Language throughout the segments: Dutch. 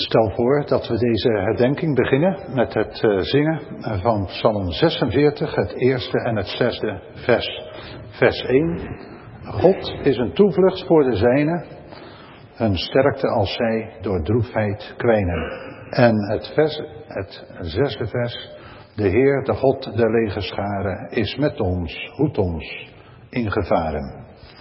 Stel voor dat we deze herdenking beginnen met het zingen van Psalm 46, het eerste en het zesde vers. Vers 1. God is een toevlucht voor de zijnen, hun sterkte als zij door droefheid kwijnen. En het zesde vers. De Heer, de God der legerscharen, is met ons, hoedt ons in gevaren.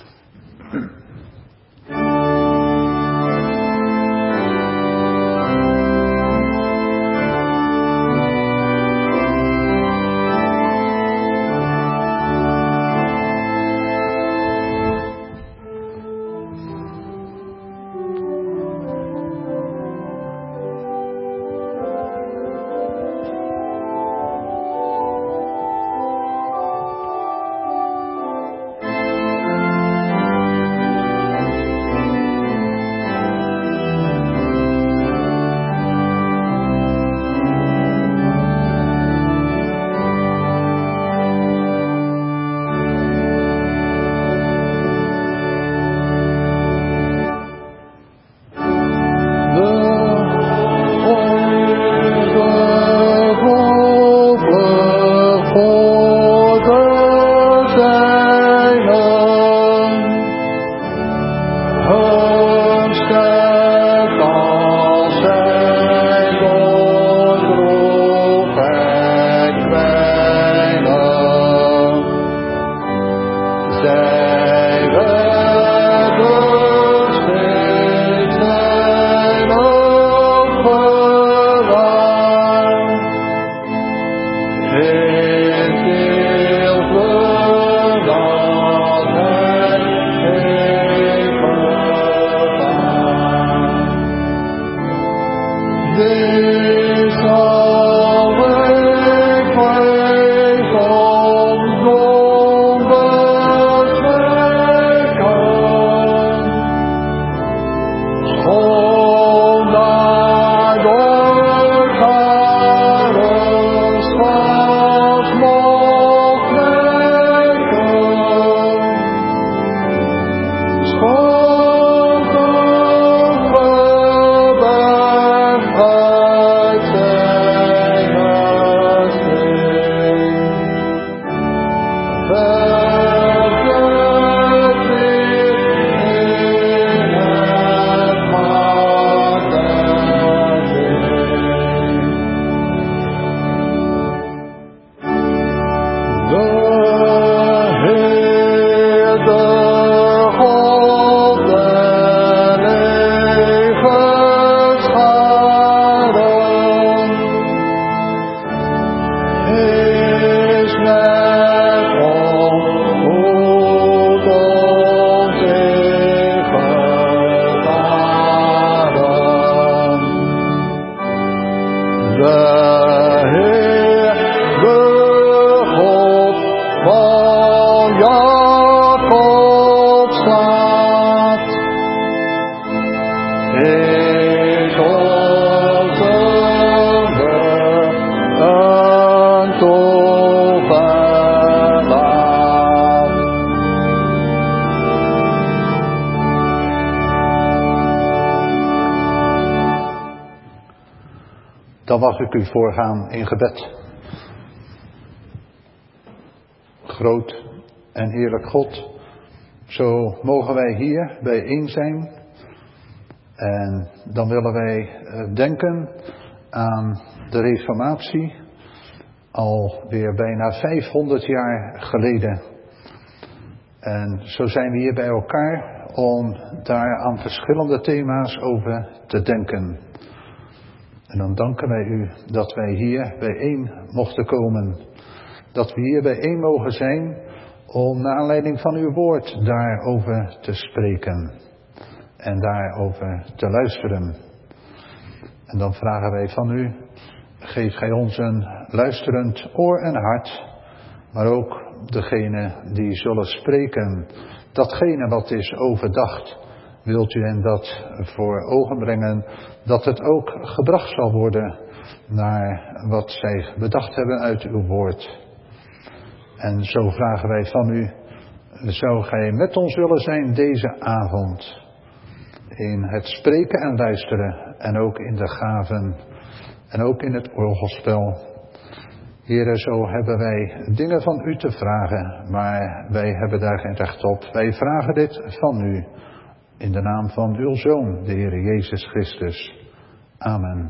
Dan mag ik u voorgaan in gebed. Groot en heerlijk God, zo mogen wij hier bijeen zijn. En dan willen wij denken aan de Reformatie, alweer bijna 500 jaar geleden. En zo zijn we hier bij elkaar om daar aan verschillende thema's over te denken. En dan danken wij u dat wij hier bijeen mochten komen. Dat we hier bijeen mogen zijn om naar aanleiding van uw woord daarover te spreken. En daarover te luisteren. En dan vragen wij van u, geef gij ons een luisterend oor en hart. Maar ook degene die zullen spreken, datgene wat is overdacht. Wilt u hen dat voor ogen brengen, dat het ook gebracht zal worden naar wat zij bedacht hebben uit uw woord. En zo vragen wij van u, zou gij met ons willen zijn deze avond. in het spreken en luisteren en ook in de gaven en ook in het orgelspel. Heere, zo hebben wij dingen van u te vragen, maar wij hebben daar geen recht op. Wij vragen dit van u in de naam van uw Zoon, de Heere Jezus Christus. Amen.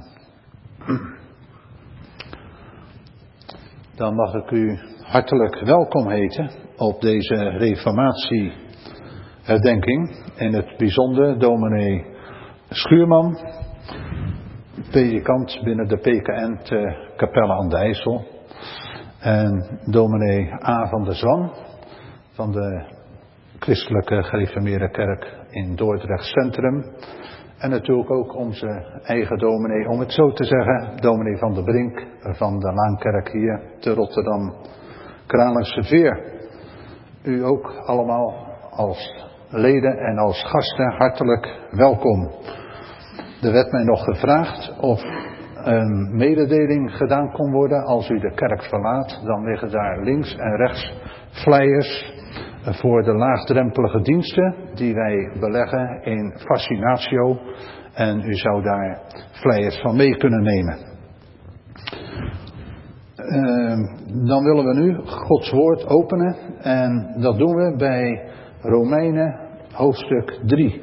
Dan mag ik u hartelijk welkom heten op deze reformatieherdenking. In het bijzonder dominee Schuurman, predikant binnen de PKN te Capelle aan de IJssel. En dominee A. van der Zwan van de Christelijke Gereformeerde Kerk in Dordrecht Centrum. En natuurlijk ook onze eigen dominee, om het zo te zeggen, dominee Van der Brink van de Laankerk hier te Rotterdam, Kralingse Veer. U ook allemaal als leden en als gasten hartelijk welkom. Er werd mij nog gevraagd of een mededeling gedaan kon worden als u de kerk verlaat. Dan liggen daar links en rechts flyers voor de laagdrempelige diensten die wij beleggen in Fascinatio. En u zou daar flyers van mee kunnen nemen. Dan willen we nu Gods woord openen en dat doen we bij Romeinen hoofdstuk 3.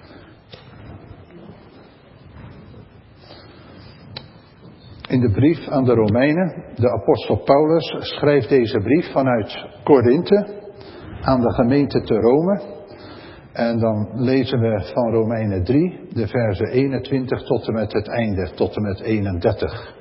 In de brief aan de Romeinen, de apostel Paulus schrijft deze brief vanuit Korinthe aan de gemeente te Rome. En dan lezen we van Romeinen 3, de versen 21 tot en met het einde, tot en met 31.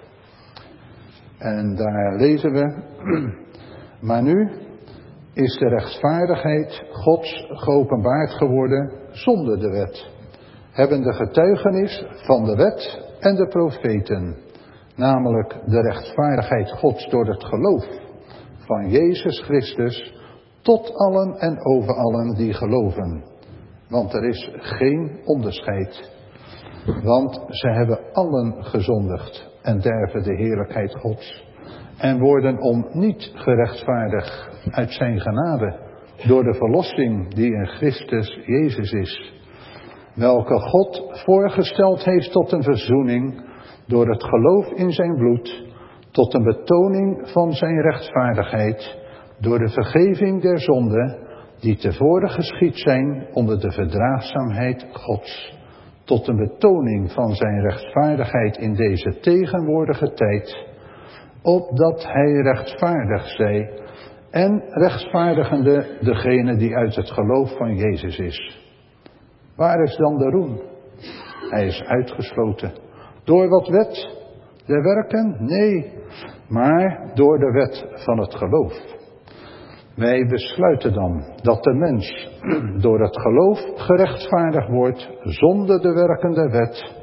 En daar lezen we: Maar nu is de rechtvaardigheid Gods geopenbaard geworden zonder de wet, hebben de getuigenis van de wet en de profeten, namelijk de rechtvaardigheid Gods door het geloof van Jezus Christus tot allen en over allen die geloven. Want er is geen onderscheid. Want ze hebben allen gezondigd en derven de heerlijkheid Gods. En worden om niet gerechtvaardigd uit zijn genade door de verlossing die in Christus Jezus is. Welke God voorgesteld heeft tot een verzoening door het geloof in zijn bloed, tot een betoning van zijn rechtvaardigheid, door de vergeving der zonden, die tevoren geschied zijn onder de verdraagzaamheid Gods, tot een betoning van zijn rechtvaardigheid in deze tegenwoordige tijd, opdat hij rechtvaardig zij en rechtvaardigende degene die uit het geloof van Jezus is. Waar is dan de roem? Hij is uitgesloten. Door wat wet? De werken? Nee, maar door de wet van het geloof. Wij besluiten dan dat de mens door het geloof gerechtvaardigd wordt zonder de werkende wet.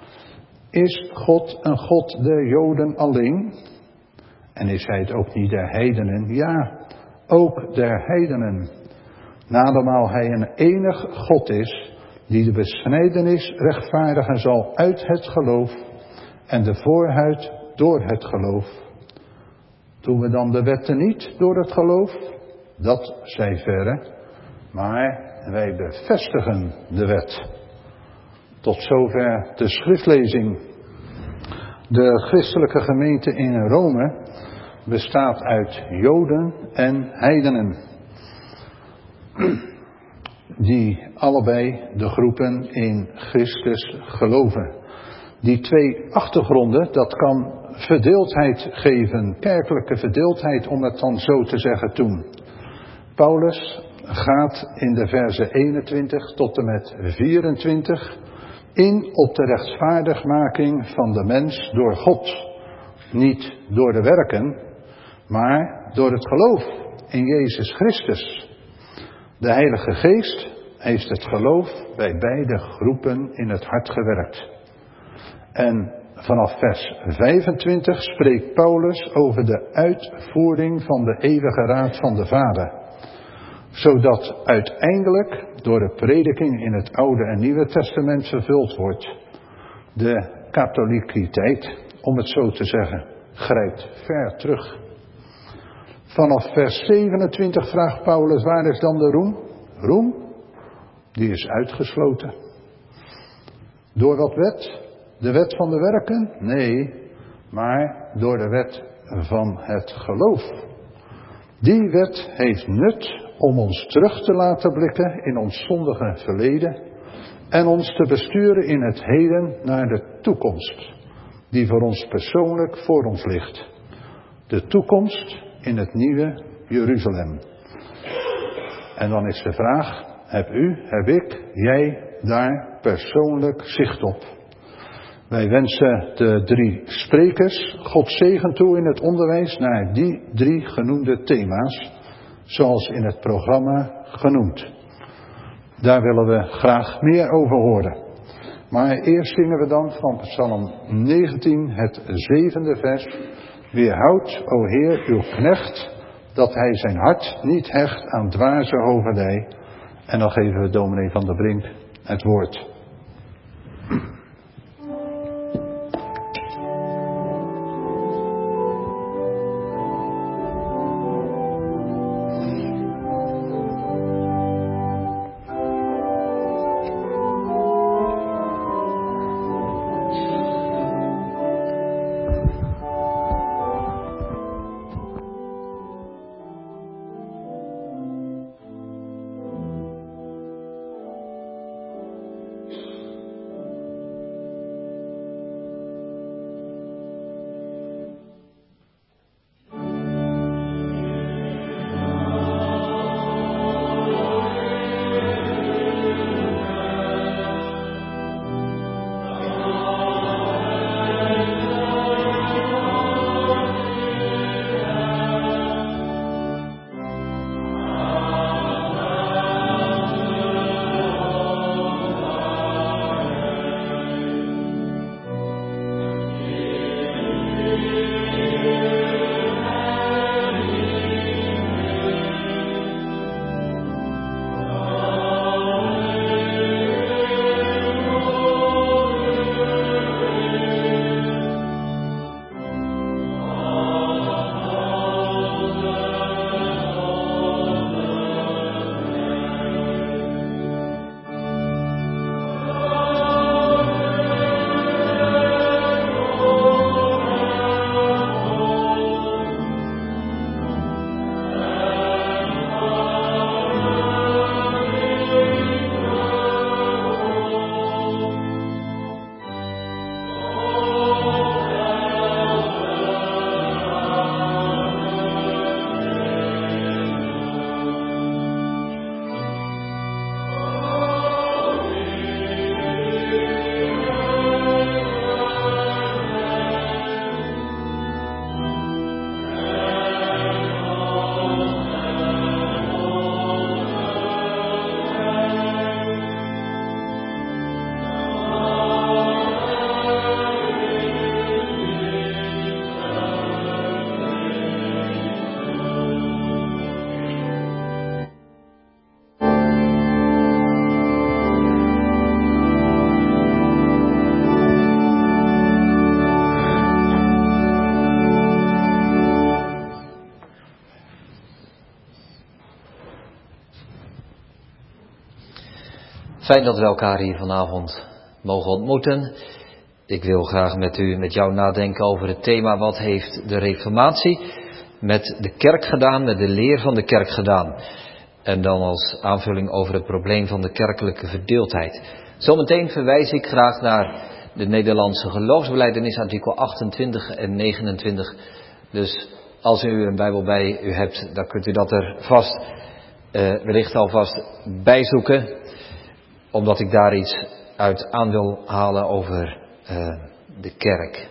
Is God een God der Joden alleen? En is hij het ook niet der heidenen? Ja, ook der heidenen. Nadermaal hij een enig God is, die de besnijdenis rechtvaardigen zal uit het geloof en de voorhuid door het geloof. Doen we dan de wetten niet door het geloof? Dat zij verre, maar wij bevestigen de wet. Tot zover de schriftlezing. De christelijke gemeente in Rome bestaat uit Joden en heidenen, die allebei de groepen in Christus geloven. Die twee achtergronden, dat kan verdeeldheid geven, kerkelijke verdeeldheid om het dan zo te zeggen doen. Paulus gaat in de versen 21 tot en met 24 in op de rechtvaardigmaking van de mens door God. Niet door de werken, maar door het geloof in Jezus Christus. De Heilige Geest heeft het geloof bij beide groepen in het hart gewerkt. En vanaf vers 25 spreekt Paulus over de uitvoering van de eeuwige raad van de Vader. Zodat uiteindelijk door de prediking in het Oude en Nieuwe Testament vervuld wordt. De katholiciteit, om het zo te zeggen, grijpt ver terug. Vanaf vers 27 vraagt Paulus, waar is dan de roem? Roem, die is uitgesloten. Door wat wet? De wet van de werken? Nee, maar door de wet van het geloof. Die wet heeft nut om ons terug te laten blikken in ons zondige verleden en ons te besturen in het heden naar de toekomst, die voor ons persoonlijk voor ons ligt. De toekomst in het nieuwe Jeruzalem. En dan is de vraag, heb ik, jij daar persoonlijk zicht op? Wij wensen de 3 sprekers God zegen toe in het onderwijs naar die 3 genoemde thema's, zoals in het programma genoemd. Daar willen we graag meer over horen. Maar eerst zingen we dan van Psalm 19, het 7e vers. Weerhoud, o Heer, uw knecht, dat hij zijn hart niet hecht aan dwaze hovelij. En dan geven we dominee Van der Brink het woord. Fijn dat we elkaar hier vanavond mogen ontmoeten. Ik wil graag met jou nadenken over het thema: wat heeft de Reformatie met de kerk gedaan, met de leer van de kerk gedaan? En dan als aanvulling over het probleem van de kerkelijke verdeeldheid. Zometeen verwijs ik graag naar de Nederlandse geloofsbelijdenis, artikel 28 en 29. Dus als u een Bijbel bij u hebt, dan kunt u dat er vast, wellicht alvast bijzoeken. Omdat ik daar iets uit aan wil halen over de kerk.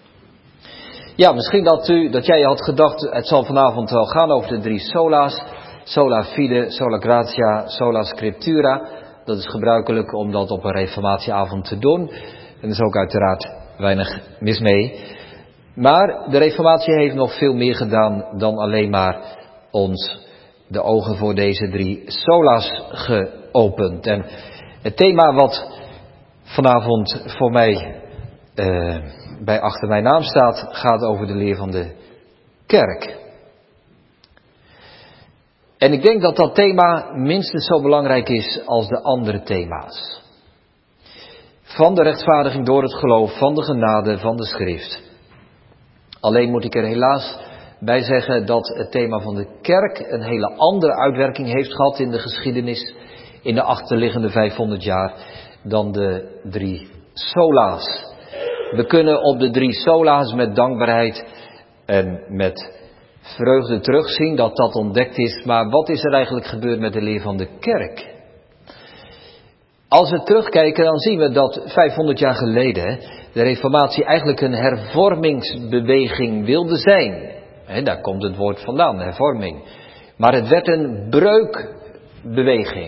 Ja, misschien dat jij had gedacht, het zal vanavond wel gaan over de 3 sola's. Sola fide, sola gratia, sola scriptura. Dat is gebruikelijk om dat op een reformatieavond te doen. En er is ook uiteraard weinig mis mee. Maar de Reformatie heeft nog veel meer gedaan dan alleen maar ons de ogen voor deze 3 sola's geopend. En het thema wat vanavond voor mij bij achter mijn naam staat, gaat over de leer van de kerk. En ik denk dat dat thema minstens zo belangrijk is als de andere thema's. van de rechtvaardiging door het geloof, van de genade, van de schrift. Alleen moet ik er helaas bij zeggen dat het thema van de kerk een hele andere uitwerking heeft gehad in de geschiedenis in de achterliggende 500 jaar dan de 3 sola's. We kunnen op de 3 sola's met dankbaarheid en met vreugde terugzien dat dat ontdekt is. Maar wat is er eigenlijk gebeurd met de leer van de kerk? Als we terugkijken, dan zien we dat 500 jaar geleden de Reformatie eigenlijk een hervormingsbeweging wilde zijn. Daar komt het woord vandaan, hervorming. Maar het werd een breukbeweging.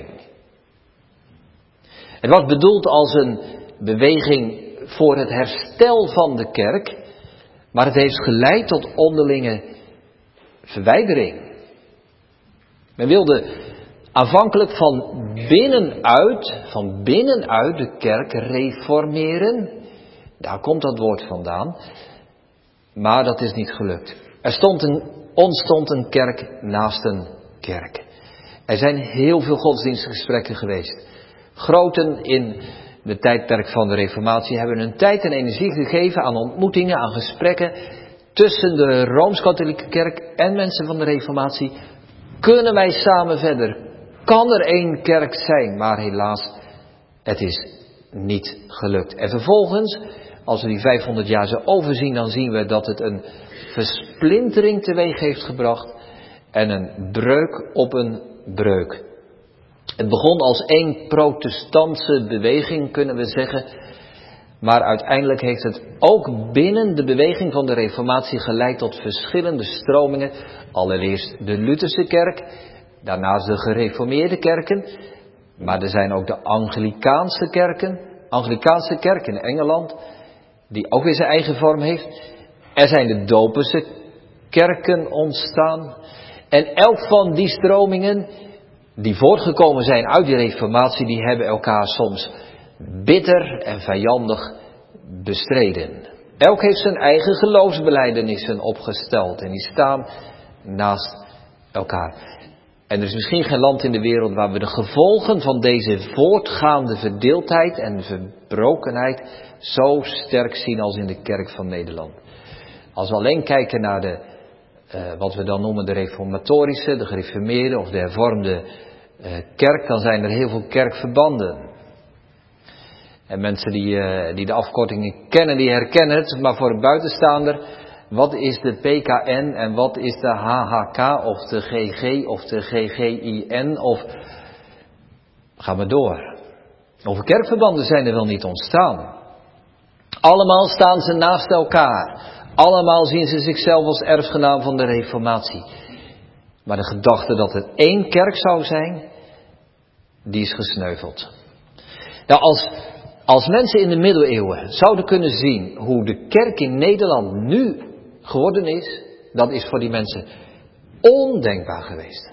Het was bedoeld als een beweging voor het herstel van de kerk, maar het heeft geleid tot onderlinge verwijdering. Men wilde aanvankelijk van binnenuit de kerk reformeren. Daar komt dat woord vandaan. Maar dat is niet gelukt. Er ontstond een kerk naast een kerk. Er zijn heel veel godsdienstgesprekken geweest. Groten in de tijdperk van de Reformatie hebben hun tijd en energie gegeven aan ontmoetingen, aan gesprekken tussen de Rooms-Katholieke kerk en mensen van de Reformatie. Kunnen wij samen verder? Kan er één kerk zijn? Maar helaas, het is niet gelukt. En vervolgens, als we die 500 jaar zo overzien, dan zien we dat het een versplintering teweeg heeft gebracht en een breuk op een breuk. Het begon als één protestantse beweging, kunnen we zeggen. Maar uiteindelijk heeft het ook binnen de beweging van de Reformatie geleid tot verschillende stromingen. Allereerst de Lutherse kerk, daarnaast de gereformeerde kerken. Maar er zijn ook de Anglikaanse kerk in Engeland, die ook weer zijn eigen vorm heeft. Er zijn de Doperse kerken ontstaan. En elk van die stromingen die voortgekomen zijn uit die Reformatie, die hebben elkaar soms bitter en vijandig bestreden. Elk heeft zijn eigen geloofsbelijdenissen opgesteld en die staan naast elkaar. En er is misschien geen land in de wereld waar we de gevolgen van deze voortgaande verdeeldheid en verbrokenheid zo sterk zien als in de kerk van Nederland. Als we alleen kijken naar wat we dan noemen de reformatorische, de gereformeerde of de hervormde kerk, dan zijn er heel veel kerkverbanden. En mensen die de afkortingen kennen, die herkennen het, maar voor een buitenstaander, wat is de PKN en wat is de HHK of de GG of de GGIN of ga maar door. Over kerkverbanden zijn er wel niet ontstaan. Allemaal staan ze naast elkaar. Allemaal zien ze zichzelf als erfgenaam van de Reformatie. Maar de gedachte dat er één kerk zou zijn, die is gesneuveld. Nou, als mensen in de middeleeuwen zouden kunnen zien hoe de kerk in Nederland nu geworden is, dat is voor die mensen ondenkbaar geweest.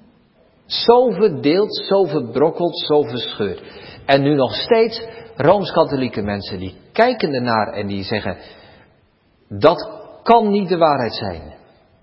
Zo verdeeld, zo verbrokkeld, zo verscheurd. En nu nog steeds Rooms-Katholieke mensen die kijken ernaar en die zeggen, dat kan niet de waarheid zijn.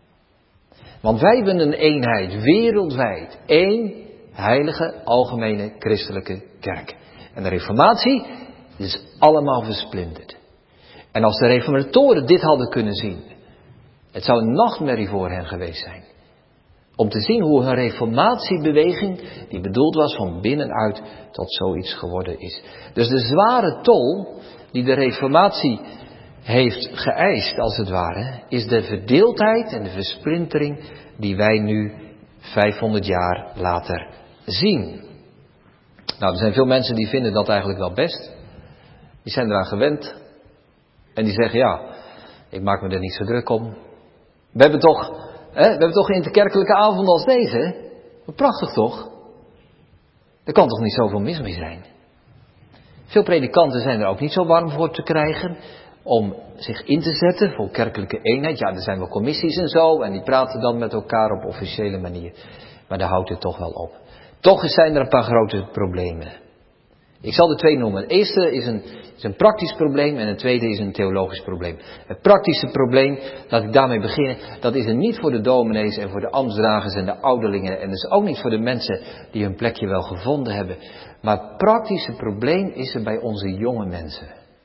Want wij hebben een eenheid, wereldwijd, één heilige, algemene, christelijke kerk. En de Reformatie is allemaal versplinterd. En als de reformatoren dit hadden kunnen zien, het zou een nachtmerrie voor hen geweest zijn. Om te zien hoe een reformatiebeweging, die bedoeld was van binnenuit, tot zoiets geworden is. Dus de zware tol die de Reformatie heeft geëist, als het ware, is de verdeeldheid en de versplintering die wij nu 500 jaar later zien. Nou, er zijn veel mensen die vinden dat eigenlijk wel best. Die zijn eraan gewend. En die zeggen, ja, ik maak me er niet zo druk om. We hebben toch interkerkelijke avonden als deze, hè? Wat prachtig toch? Er kan toch niet zoveel mis mee zijn? Veel predikanten zijn er ook niet zo warm voor te krijgen om zich in te zetten voor kerkelijke eenheid. Ja, er zijn wel commissies en zo en die praten dan met elkaar op officiële manier. Maar daar houdt het toch wel op. Toch zijn er een paar grote problemen. Ik zal de twee noemen. Het eerste is een praktisch probleem en het tweede is een theologisch probleem. Het praktische probleem, laat ik daarmee beginnen, dat is er niet voor de dominees en voor de ambtsdragers en de ouderlingen. En dus ook niet voor de mensen die hun plekje wel gevonden hebben. Maar het praktische probleem is er bij onze jonge mensen.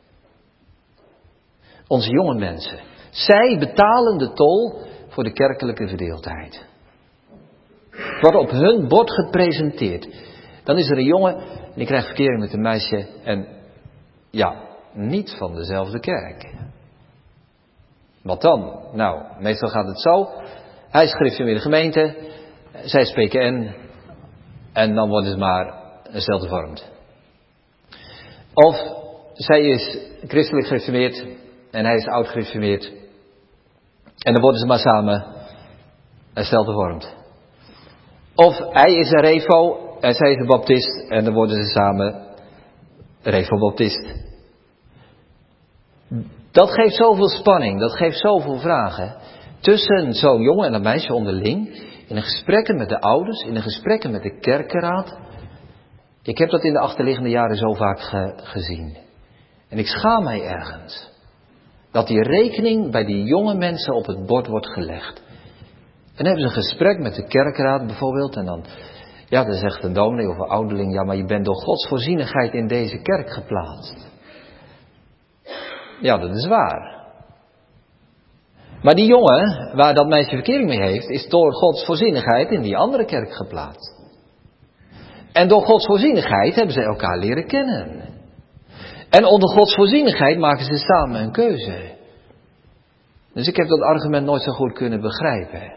Onze jonge mensen. Zij betalen de tol voor de kerkelijke verdeeldheid. Het wordt op hun bord gepresenteerd. Dan is er een jongen en die krijgt verkering met een meisje en ja, niet van dezelfde kerk. Wat dan? Nou, meestal gaat het zo. Hij is gereformeerde gemeente, zij is PKN en dan worden ze maar hetzelfde vormd. Of zij is christelijk gereformeerd en hij is oud gereformeerd en dan worden ze maar samen hetzelfde vormd. Of hij is een revo en zij is een baptist en dan worden ze samen revo-baptist. Dat geeft zoveel spanning, dat geeft zoveel vragen. Tussen zo'n jongen en een meisje onderling, in de gesprekken met de ouders, in de gesprekken met de kerkenraad. Ik heb dat in de achterliggende jaren zo vaak gezien. En ik schaam mij ergens. Dat die rekening bij die jonge mensen op het bord wordt gelegd. En dan hebben ze een gesprek met de kerkenraad bijvoorbeeld. En dan zegt een dominee of een ouderling, ja, maar je bent door Gods voorzienigheid in deze kerk geplaatst. Ja, dat is waar. Maar die jongen, waar dat meisje verkering mee heeft, is door Gods voorzienigheid in die andere kerk geplaatst. En door Gods voorzienigheid hebben ze elkaar leren kennen. En onder Gods voorzienigheid maken ze samen een keuze. Dus ik heb dat argument nooit zo goed kunnen begrijpen.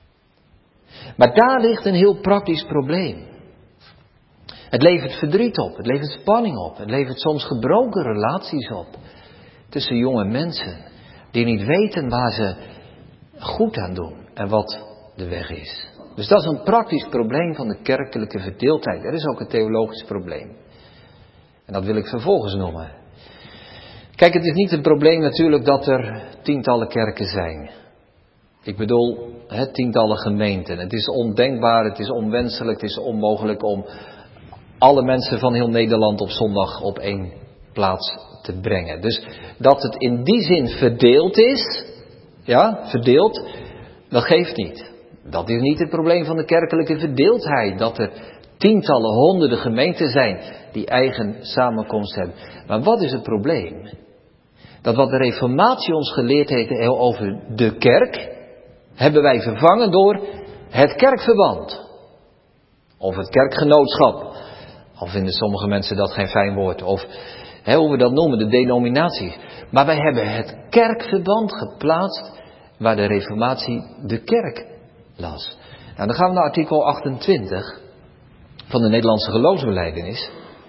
Maar daar ligt een heel praktisch probleem. Het levert verdriet op, het levert spanning op, het levert soms gebroken relaties op. Tussen jonge mensen die niet weten waar ze goed aan doen en wat de weg is. Dus dat is een praktisch probleem van de kerkelijke verdeeldheid. Er is ook een theologisch probleem. En dat wil ik vervolgens noemen. Kijk, het is niet een probleem natuurlijk dat er tientallen kerken zijn. Ik bedoel, tientallen gemeenten. Het is ondenkbaar, het is onwenselijk, het is onmogelijk om alle mensen van heel Nederland op zondag op één plaats te brengen. Dus dat het in die zin verdeeld is, verdeeld, dat geeft niet. Dat is niet het probleem van de kerkelijke verdeeldheid, dat er tientallen, honderden gemeenten zijn die eigen samenkomst hebben. Maar wat is het probleem? Dat wat de Reformatie ons geleerd heeft over de kerk, hebben wij vervangen door het kerkverband. Of het kerkgenootschap. Al vinden sommige mensen dat geen fijn woord. Of hoe we dat noemen, de denominatie. Maar wij hebben het kerkverband geplaatst waar de Reformatie de kerk las. Nou, dan gaan we naar artikel 28 van de Nederlandse geloofsbelijdenis.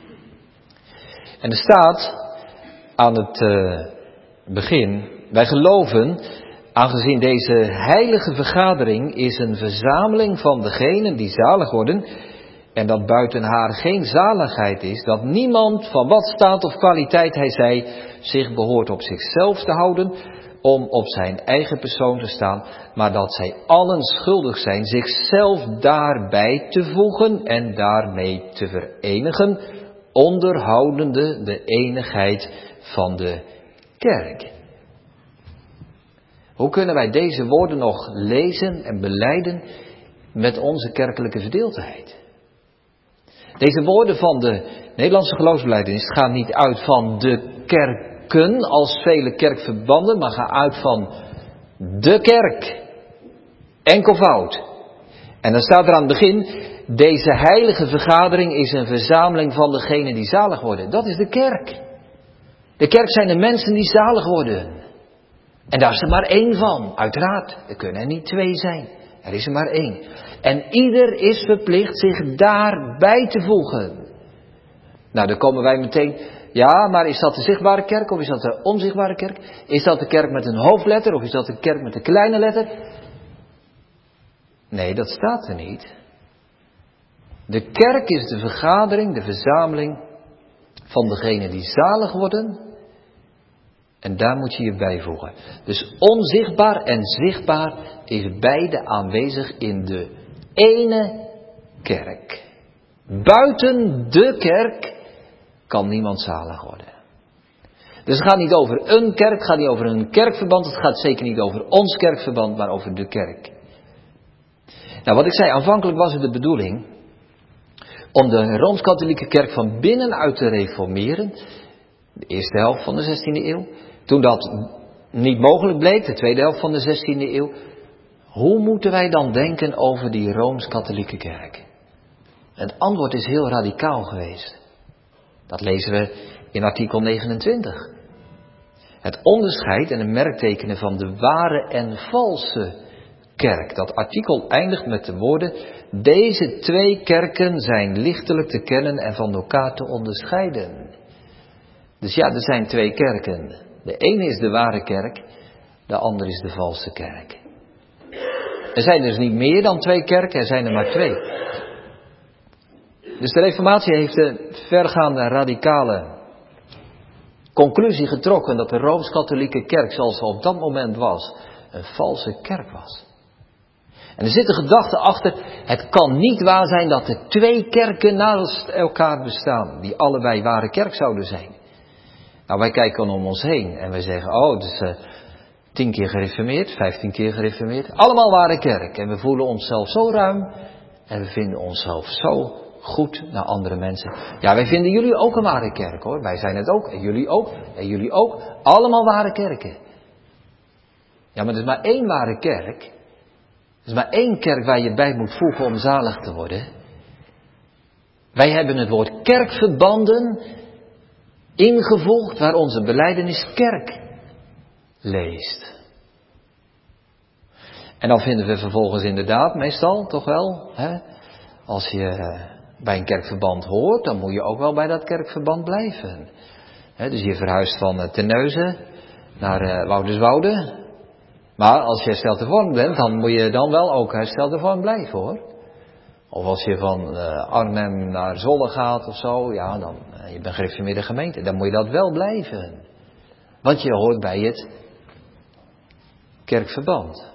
En er staat aan het begin, wij geloven, aangezien deze heilige vergadering is een verzameling van degenen die zalig worden, en dat buiten haar geen zaligheid is, dat niemand van wat staat of kwaliteit hij zij zich behoort op zichzelf te houden, om op zijn eigen persoon te staan, maar dat zij allen schuldig zijn zichzelf daarbij te voegen en daarmee te verenigen, onderhoudende de eenigheid van de kerk. Hoe kunnen wij deze woorden nog lezen en belijden met onze kerkelijke verdeeldheid? Deze woorden van de Nederlandse geloofsbelijdenis gaan niet uit van de kerken als vele kerkverbanden, maar gaan uit van de kerk. Enkelvoud. En dan staat er aan het begin, deze heilige vergadering is een verzameling van degenen die zalig worden. Dat is de kerk. De kerk zijn de mensen die zalig worden. En daar is er maar één van, uiteraard. Er kunnen er niet twee zijn. Er is er maar één. En ieder is verplicht zich daarbij te voegen. Nou, dan komen wij meteen, ja, maar is dat de zichtbare kerk of is dat de onzichtbare kerk? Is dat de kerk met een hoofdletter of is dat de kerk met een kleine letter? Nee, dat staat er niet. De kerk is de vergadering, de verzameling van degenen die zalig worden. En daar moet je je bijvoegen. Dus onzichtbaar en zichtbaar is beide aanwezig in de ene kerk. Buiten de kerk kan niemand zalig worden. Dus het gaat niet over een kerk, het gaat niet over een kerkverband, het gaat zeker niet over ons kerkverband, maar over de kerk. Nou, wat ik zei, aanvankelijk was het de bedoeling om de Rooms-Katholieke Kerk van binnenuit te reformeren, de eerste helft van de 16e eeuw. Toen dat niet mogelijk bleek, de tweede helft van de 16e eeuw, hoe moeten wij dan denken over die Rooms-Katholieke Kerk? Het antwoord is heel radicaal geweest. Dat lezen we in artikel 29. Het onderscheid en de merktekenen van de ware en valse kerk. Dat artikel eindigt met de woorden: deze twee kerken zijn lichtelijk te kennen en van elkaar te onderscheiden. Dus ja, er zijn twee kerken. De ene is de ware kerk, de andere is de valse kerk. Er zijn dus niet meer dan twee kerken, er zijn er maar twee. Dus de Reformatie heeft de vergaande radicale conclusie getrokken dat de Rooms-Katholieke Kerk, zoals ze op dat moment was, een valse kerk was. En er zit een gedachte achter: het kan niet waar zijn dat er twee kerken naast elkaar bestaan, die allebei ware kerk zouden zijn. Nou, wij kijken om ons heen en wij zeggen: oh, het is 10 keer gereformeerd, 15 keer gereformeerd, allemaal ware kerk. En we voelen onszelf zo ruim en we vinden onszelf zo goed naar andere mensen. Ja, wij vinden jullie ook een ware kerk, hoor. Wij zijn het ook en jullie ook en jullie ook. Allemaal ware kerken. Ja, maar er is maar één ware kerk. Er is maar één kerk waar je bij moet voegen om zalig te worden. Wij hebben het woord kerkverbanden ingevoegd waar onze belijdenis kerk leest. En dan vinden we vervolgens inderdaad, meestal toch wel, hè, als je bij een kerkverband hoort, dan moet je ook wel bij dat kerkverband blijven. Dus je verhuist van Terneuzen naar Wouderswoude. Maar als je hersteld hervormd bent, dan moet je dan wel ook hersteld hervormd blijven, hoor. Of als je van Arnhem naar Zwolle gaat of zo, ja, dan je bent gereformeerde gemeente, dan moet je dat wel blijven. Want je hoort bij het kerkverband.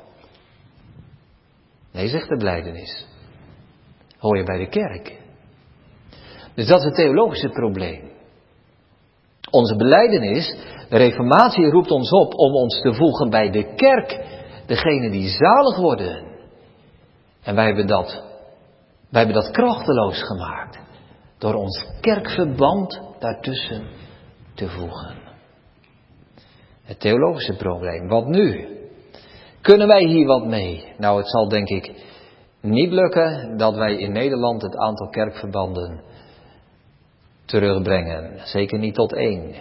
Nee, zegt de belijdenis. Hoor je bij de kerk. Dus dat is het theologische probleem. Onze belijdenis, de reformatie roept ons op om ons te voegen bij de kerk. Degene die zalig worden. En wij hebben dat krachteloos gemaakt. Door ons kerkverband daartussen te voegen. Het theologische probleem. Wat nu? Kunnen wij hier wat mee? Nou, het zal denk ik niet lukken dat wij in Nederland het aantal kerkverbanden terugbrengen. Zeker niet tot 1.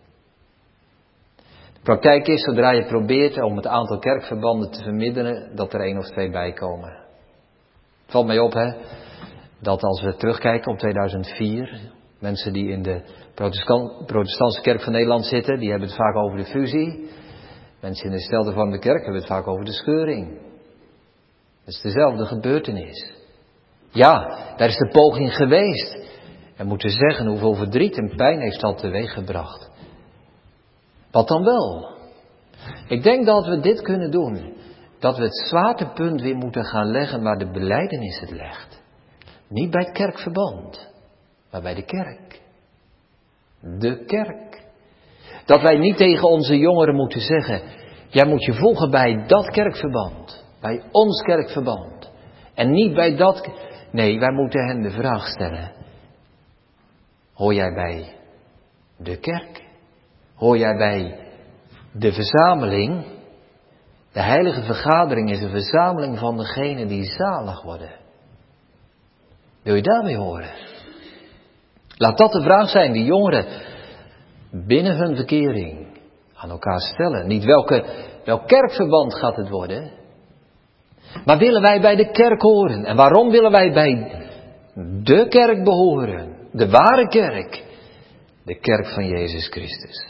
De praktijk is, zodra je probeert om het aantal kerkverbanden te verminderen, dat er 1 of 2 bijkomen. Het valt mij op, hè, dat als we terugkijken op 2004, mensen die in de protestantse kerk van Nederland zitten, die hebben het vaak over de fusie. Mensen in de hervormde kerk hebben het vaak over de scheuring. Het is dezelfde gebeurtenis. Ja, daar is de poging geweest. En moeten zeggen hoeveel verdriet en pijn heeft dat teweeggebracht. Wat dan wel? Ik denk dat we dit kunnen doen. Dat we het zwaartepunt weer moeten gaan leggen waar de belijdenis het legt. Niet bij het kerkverband, maar bij de kerk. De kerk. Dat wij niet tegen onze jongeren moeten zeggen: jij moet je voegen bij dat kerkverband. Bij ons kerkverband. En niet bij dat. Nee, wij moeten hen de vraag stellen: hoor jij bij de kerk? Hoor jij bij de verzameling? De heilige vergadering is een verzameling van degenen die zalig worden. Wil je daarbij horen? Laat dat de vraag zijn die jongeren binnen hun verkering aan elkaar stellen. Niet welk kerkverband gaat het worden. Maar willen wij bij de kerk horen? En waarom willen wij bij de kerk behoren? De ware kerk. De kerk van Jezus Christus.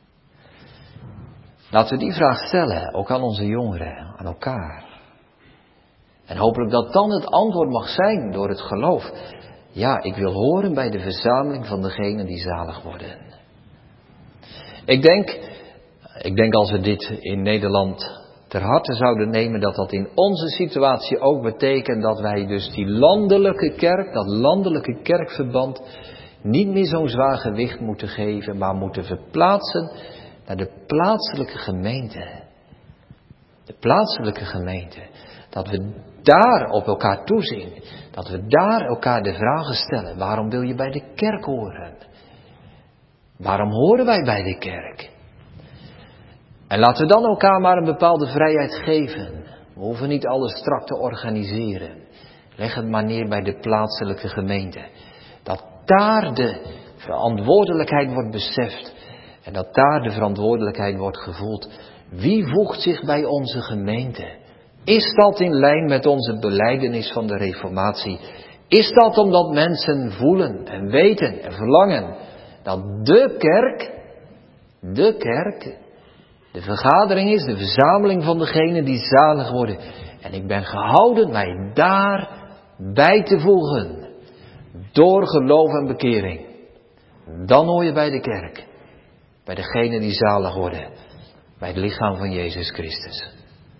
Laten we die vraag stellen, ook aan onze jongeren, aan elkaar. En hopelijk dat dan het antwoord mag zijn door het geloof. Ja, ik wil horen bij de verzameling van degenen die zalig worden. Ik denk als we dit in Nederland ter harte zouden nemen, dat dat in onze situatie ook betekent dat wij dus die landelijke kerk, dat landelijke kerkverband, niet meer zo'n zwaar gewicht moeten geven, maar moeten verplaatsen naar de plaatselijke gemeente. De plaatselijke gemeente. Dat we daar op elkaar toezien. Dat we daar elkaar de vragen stellen. Waarom wil je bij de kerk horen? Waarom horen wij bij de kerk? En laten we dan elkaar maar een bepaalde vrijheid geven. We hoeven niet alles strak te organiseren. Leg het maar neer bij de plaatselijke gemeente. Dat daar de verantwoordelijkheid wordt beseft. En dat daar de verantwoordelijkheid wordt gevoeld. Wie voegt zich bij onze gemeente? Is dat in lijn met onze belijdenis van de Reformatie? Is dat omdat mensen voelen en weten en verlangen dat de kerk, de vergadering is, de verzameling van degenen die zalig worden. En ik ben gehouden mij daarbij te voegen. Door geloof en bekering. Dan hoor je bij de kerk. Bij degenen die zalig worden. Bij het lichaam van Jezus Christus.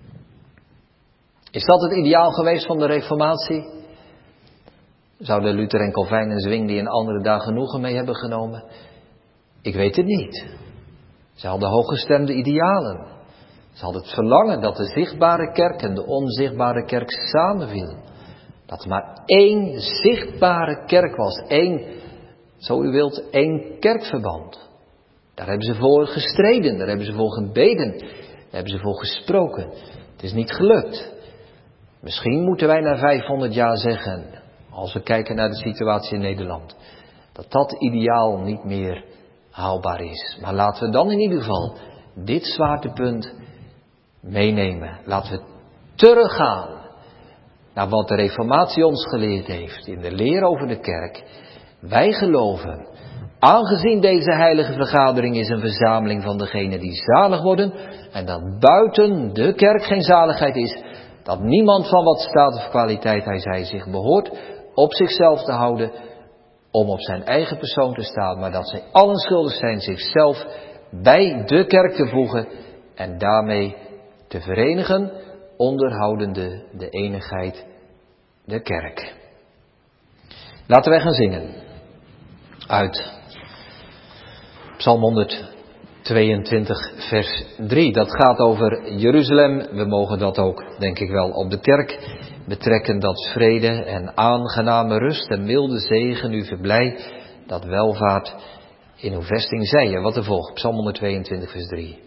Is dat het ideaal geweest van de Reformatie? Zouden Luther en Calvijn en Zwingli en anderen daar genoegen mee hebben genomen? Ik weet het niet. Ze hadden hooggestemde idealen. Ze hadden het verlangen dat de zichtbare kerk en de onzichtbare kerk samenvielen. Dat er maar één zichtbare kerk was. Één, zo u wilt, één kerkverband. Daar hebben ze voor gestreden, daar hebben ze voor gebeden, daar hebben ze voor gesproken. Het is niet gelukt. Misschien moeten wij na 500 jaar zeggen, als we kijken naar de situatie in Nederland, dat dat ideaal niet meer haalbaar is. Maar laten we dan in ieder geval dit zwaartepunt meenemen. Laten we teruggaan naar wat de Reformatie ons geleerd heeft in de leer over de kerk. Wij geloven, aangezien deze heilige vergadering is een verzameling van degenen die zalig worden, en dat buiten de kerk geen zaligheid is, dat niemand van wat staat of kwaliteit hij zij zich behoort op zichzelf te houden, om op zijn eigen persoon te staan, maar dat zij allen schuldig zijn zichzelf bij de kerk te voegen en daarmee te verenigen, onderhoudende de eenigheid der kerk. Laten wij gaan zingen uit Psalm 122 vers 3. Dat gaat over Jeruzalem. We mogen dat ook, denk ik wel, op de kerk betrekken, dat vrede en aangename rust en milde zegen u verblij, dat welvaart in uw vesting zij. Wat er volgt, Psalm 122 vers 3.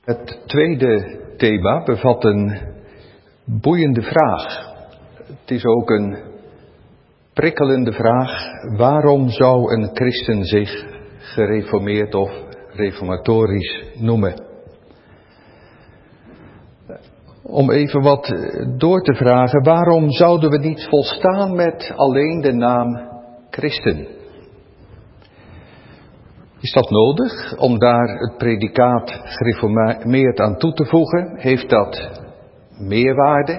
Het tweede thema bevat een boeiende vraag. Het is ook een prikkelende vraag. Waarom zou een christen zich gereformeerd of reformatorisch noemen? Om even wat door te vragen, waarom zouden we niet volstaan met alleen de naam christen? Is dat nodig om daar het predicaat gereformeerd aan toe te voegen? Heeft dat meerwaarde?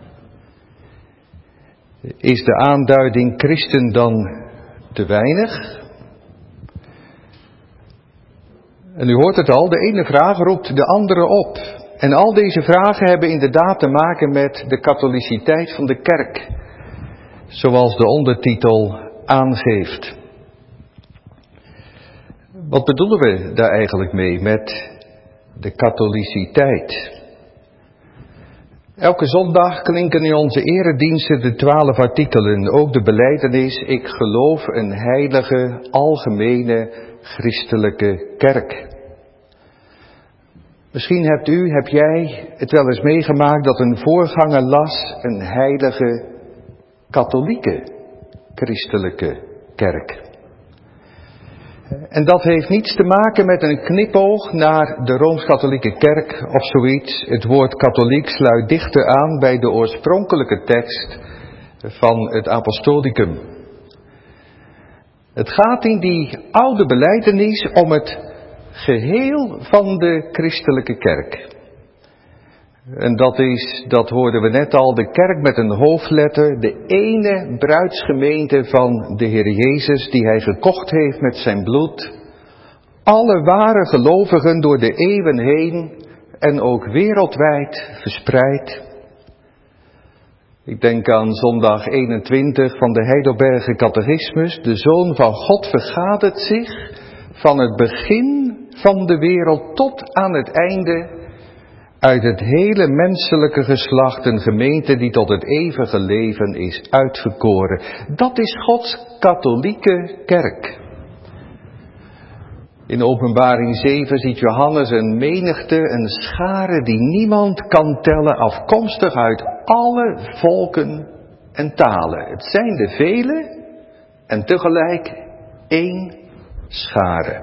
Is de aanduiding christen dan te weinig? En u hoort het al, de ene vraag roept de andere op. En al deze vragen hebben inderdaad te maken met de katholiciteit van de kerk, zoals de ondertitel aangeeft. Wat bedoelen we daar eigenlijk mee met de katholiciteit? Elke zondag klinken in onze erediensten de 12 artikelen, ook de belijdenis: ik geloof een heilige, algemene, christelijke kerk. Misschien heb jij het wel eens meegemaakt dat een voorganger las een heilige, katholieke, christelijke kerk. En dat heeft niets te maken met een knipoog naar de Rooms-Katholieke Kerk of zoiets. Het woord katholiek sluit dichter aan bij de oorspronkelijke tekst van het apostolicum. Het gaat in die oude belijdenis om het geheel van de christelijke kerk. En dat hoorden we net al, de kerk met een hoofdletter, de ene bruidsgemeente van de Heer Jezus die hij gekocht heeft met zijn bloed. Alle ware gelovigen door de eeuwen heen en ook wereldwijd verspreid. Ik denk aan zondag 21 van de Heidelberger Catechismus. De Zoon van God vergadert zich van het begin van de wereld tot aan het einde uit het hele menselijke geslacht, een gemeente die tot het eeuwige leven is uitverkoren. Dat is Gods katholieke kerk. In Openbaring 7 ziet Johannes een menigte, een schare die niemand kan tellen, afkomstig uit alle volken en talen. Het zijn de vele en tegelijk één schare.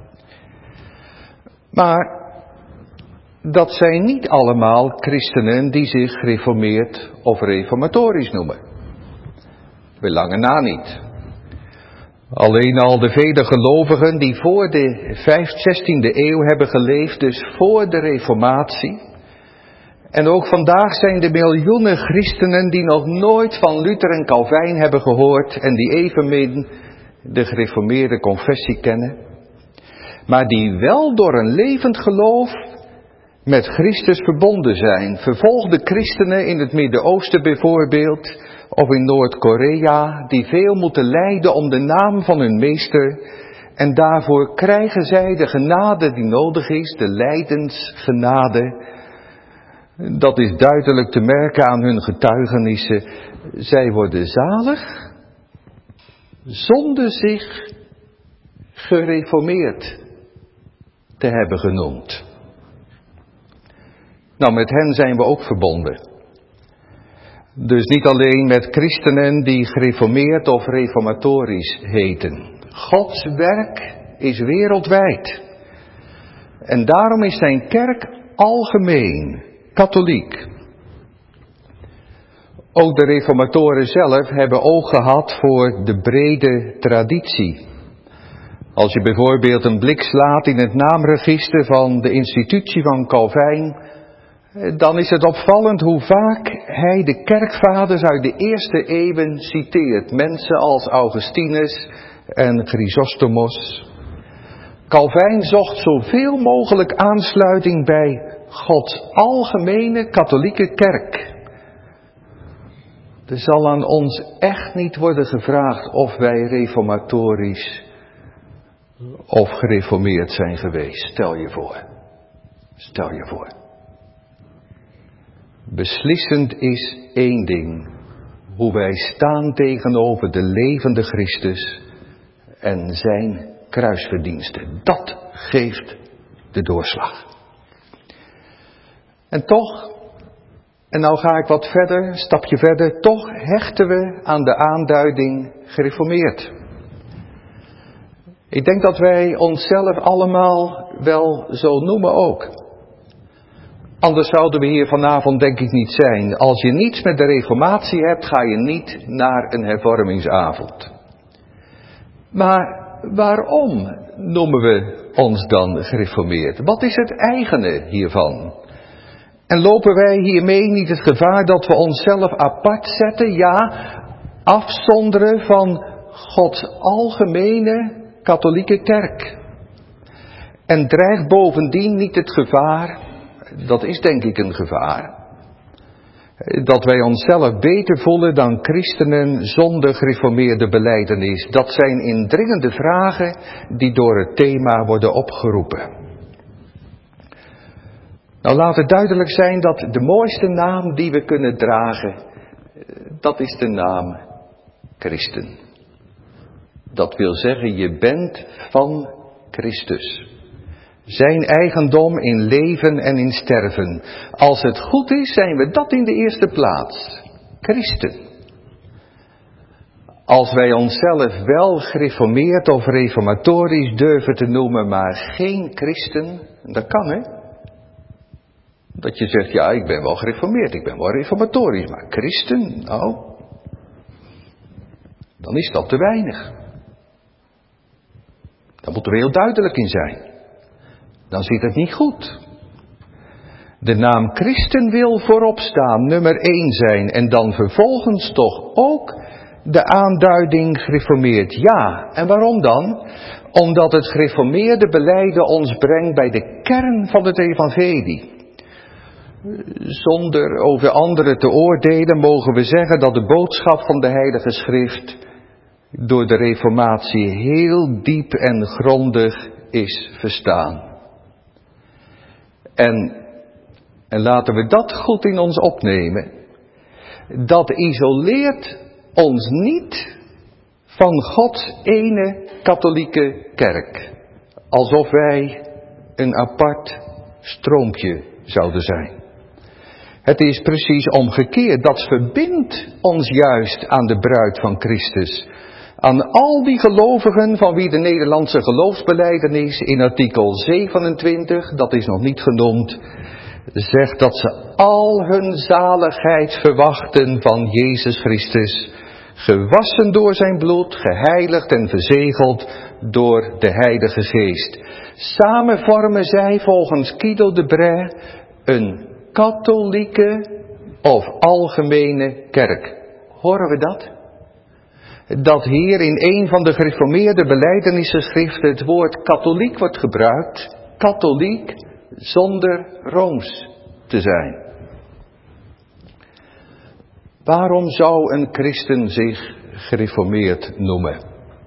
Maar dat zijn niet allemaal christenen die zich gereformeerd of reformatorisch noemen. Bij lange na niet. Alleen al de vele gelovigen die voor de 16e eeuw hebben geleefd, dus voor de reformatie. En ook vandaag zijn er miljoenen christenen die nog nooit van Luther en Calvijn hebben gehoord en die evenmin de gereformeerde confessie kennen. Maar die wel door een levend geloof met Christus verbonden zijn. Vervolgde christenen in het Midden-Oosten bijvoorbeeld, of in Noord-Korea, die veel moeten lijden om de naam van hun meester. En daarvoor krijgen zij de genade die nodig is, de lijdensgenade. Dat is duidelijk te merken aan hun getuigenissen. Zij worden zalig, zonder zich gereformeerd te hebben genoemd. Nou, met hen zijn we ook verbonden. Dus niet alleen met christenen die gereformeerd of reformatorisch heten. Gods werk is wereldwijd. En daarom is zijn kerk algemeen, katholiek. Ook de reformatoren zelf hebben oog gehad voor de brede traditie. Als je bijvoorbeeld een blik slaat in het naamregister van de institutie van Calvijn, dan is het opvallend hoe vaak hij de kerkvaders uit de eerste eeuwen citeert. Mensen als Augustinus en Chrysostomos. Calvijn zocht zoveel mogelijk aansluiting bij Gods algemene katholieke kerk. Er zal aan ons echt niet worden gevraagd of wij reformatorisch of gereformeerd zijn geweest. Stel je voor. Stel je voor. Beslissend is één ding. Hoe wij staan tegenover de levende Christus en zijn kruisverdiensten. Dat geeft de doorslag. En toch, en nou ga ik wat verder, een stapje verder, toch hechten we aan de aanduiding gereformeerd. Ik denk dat wij onszelf allemaal wel zo noemen ook. Anders zouden we hier vanavond denk ik niet zijn. Als je niets met de reformatie hebt, ga je niet naar een hervormingsavond. Maar waarom noemen we ons dan gereformeerd? Wat is het eigene hiervan? En lopen wij hiermee niet het gevaar dat we onszelf apart zetten, ja, afzonderen van Gods algemene katholieke kerk? En dreigt bovendien niet het gevaar, dat is denk ik een gevaar, dat wij onszelf beter voelen dan christenen zonder gereformeerde belijdenis? Dat zijn indringende vragen die door het thema worden opgeroepen. Nou, laat het duidelijk zijn dat de mooiste naam die we kunnen dragen, dat is de naam Christen. Dat wil zeggen, je bent van Christus. Zijn eigendom in leven en in sterven. Als het goed is, zijn we dat in de eerste plaats. Christen. Als wij onszelf wel gereformeerd of reformatorisch durven te noemen, maar geen christen, dat kan hè. Dat je zegt, ja, ik ben wel gereformeerd, ik ben wel reformatorisch, maar christen, nou, dan is dat te weinig. Daar moeten we heel duidelijk in zijn. Dan zit het niet goed. De naam christen wil voorop staan, nummer 1 zijn en dan vervolgens toch ook de aanduiding gereformeerd. Ja, en waarom dan? Omdat het gereformeerde belijden ons brengt bij de kern van het evangelie. Zonder over anderen te oordelen mogen we zeggen dat de boodschap van de Heilige Schrift door de reformatie heel diep en grondig is verstaan. En laten we dat goed in ons opnemen. Dat isoleert ons niet van Gods ene katholieke kerk. Alsof wij een apart stroompje zouden zijn. Het is precies omgekeerd. Dat verbindt ons juist aan de bruid van Christus. Aan al die gelovigen van wie de Nederlandse geloofsbelijdenis in artikel 27, dat is nog niet genoemd, zegt dat ze al hun zaligheid verwachten van Jezus Christus, gewassen door zijn bloed, geheiligd en verzegeld door de Heilige Geest. Samen vormen zij volgens Guido de Brès een katholieke of algemene kerk. Horen we dat? Dat hier in een van de gereformeerde belijdenissenschriften het woord katholiek wordt gebruikt. Katholiek zonder rooms te zijn. Waarom zou een christen zich gereformeerd noemen?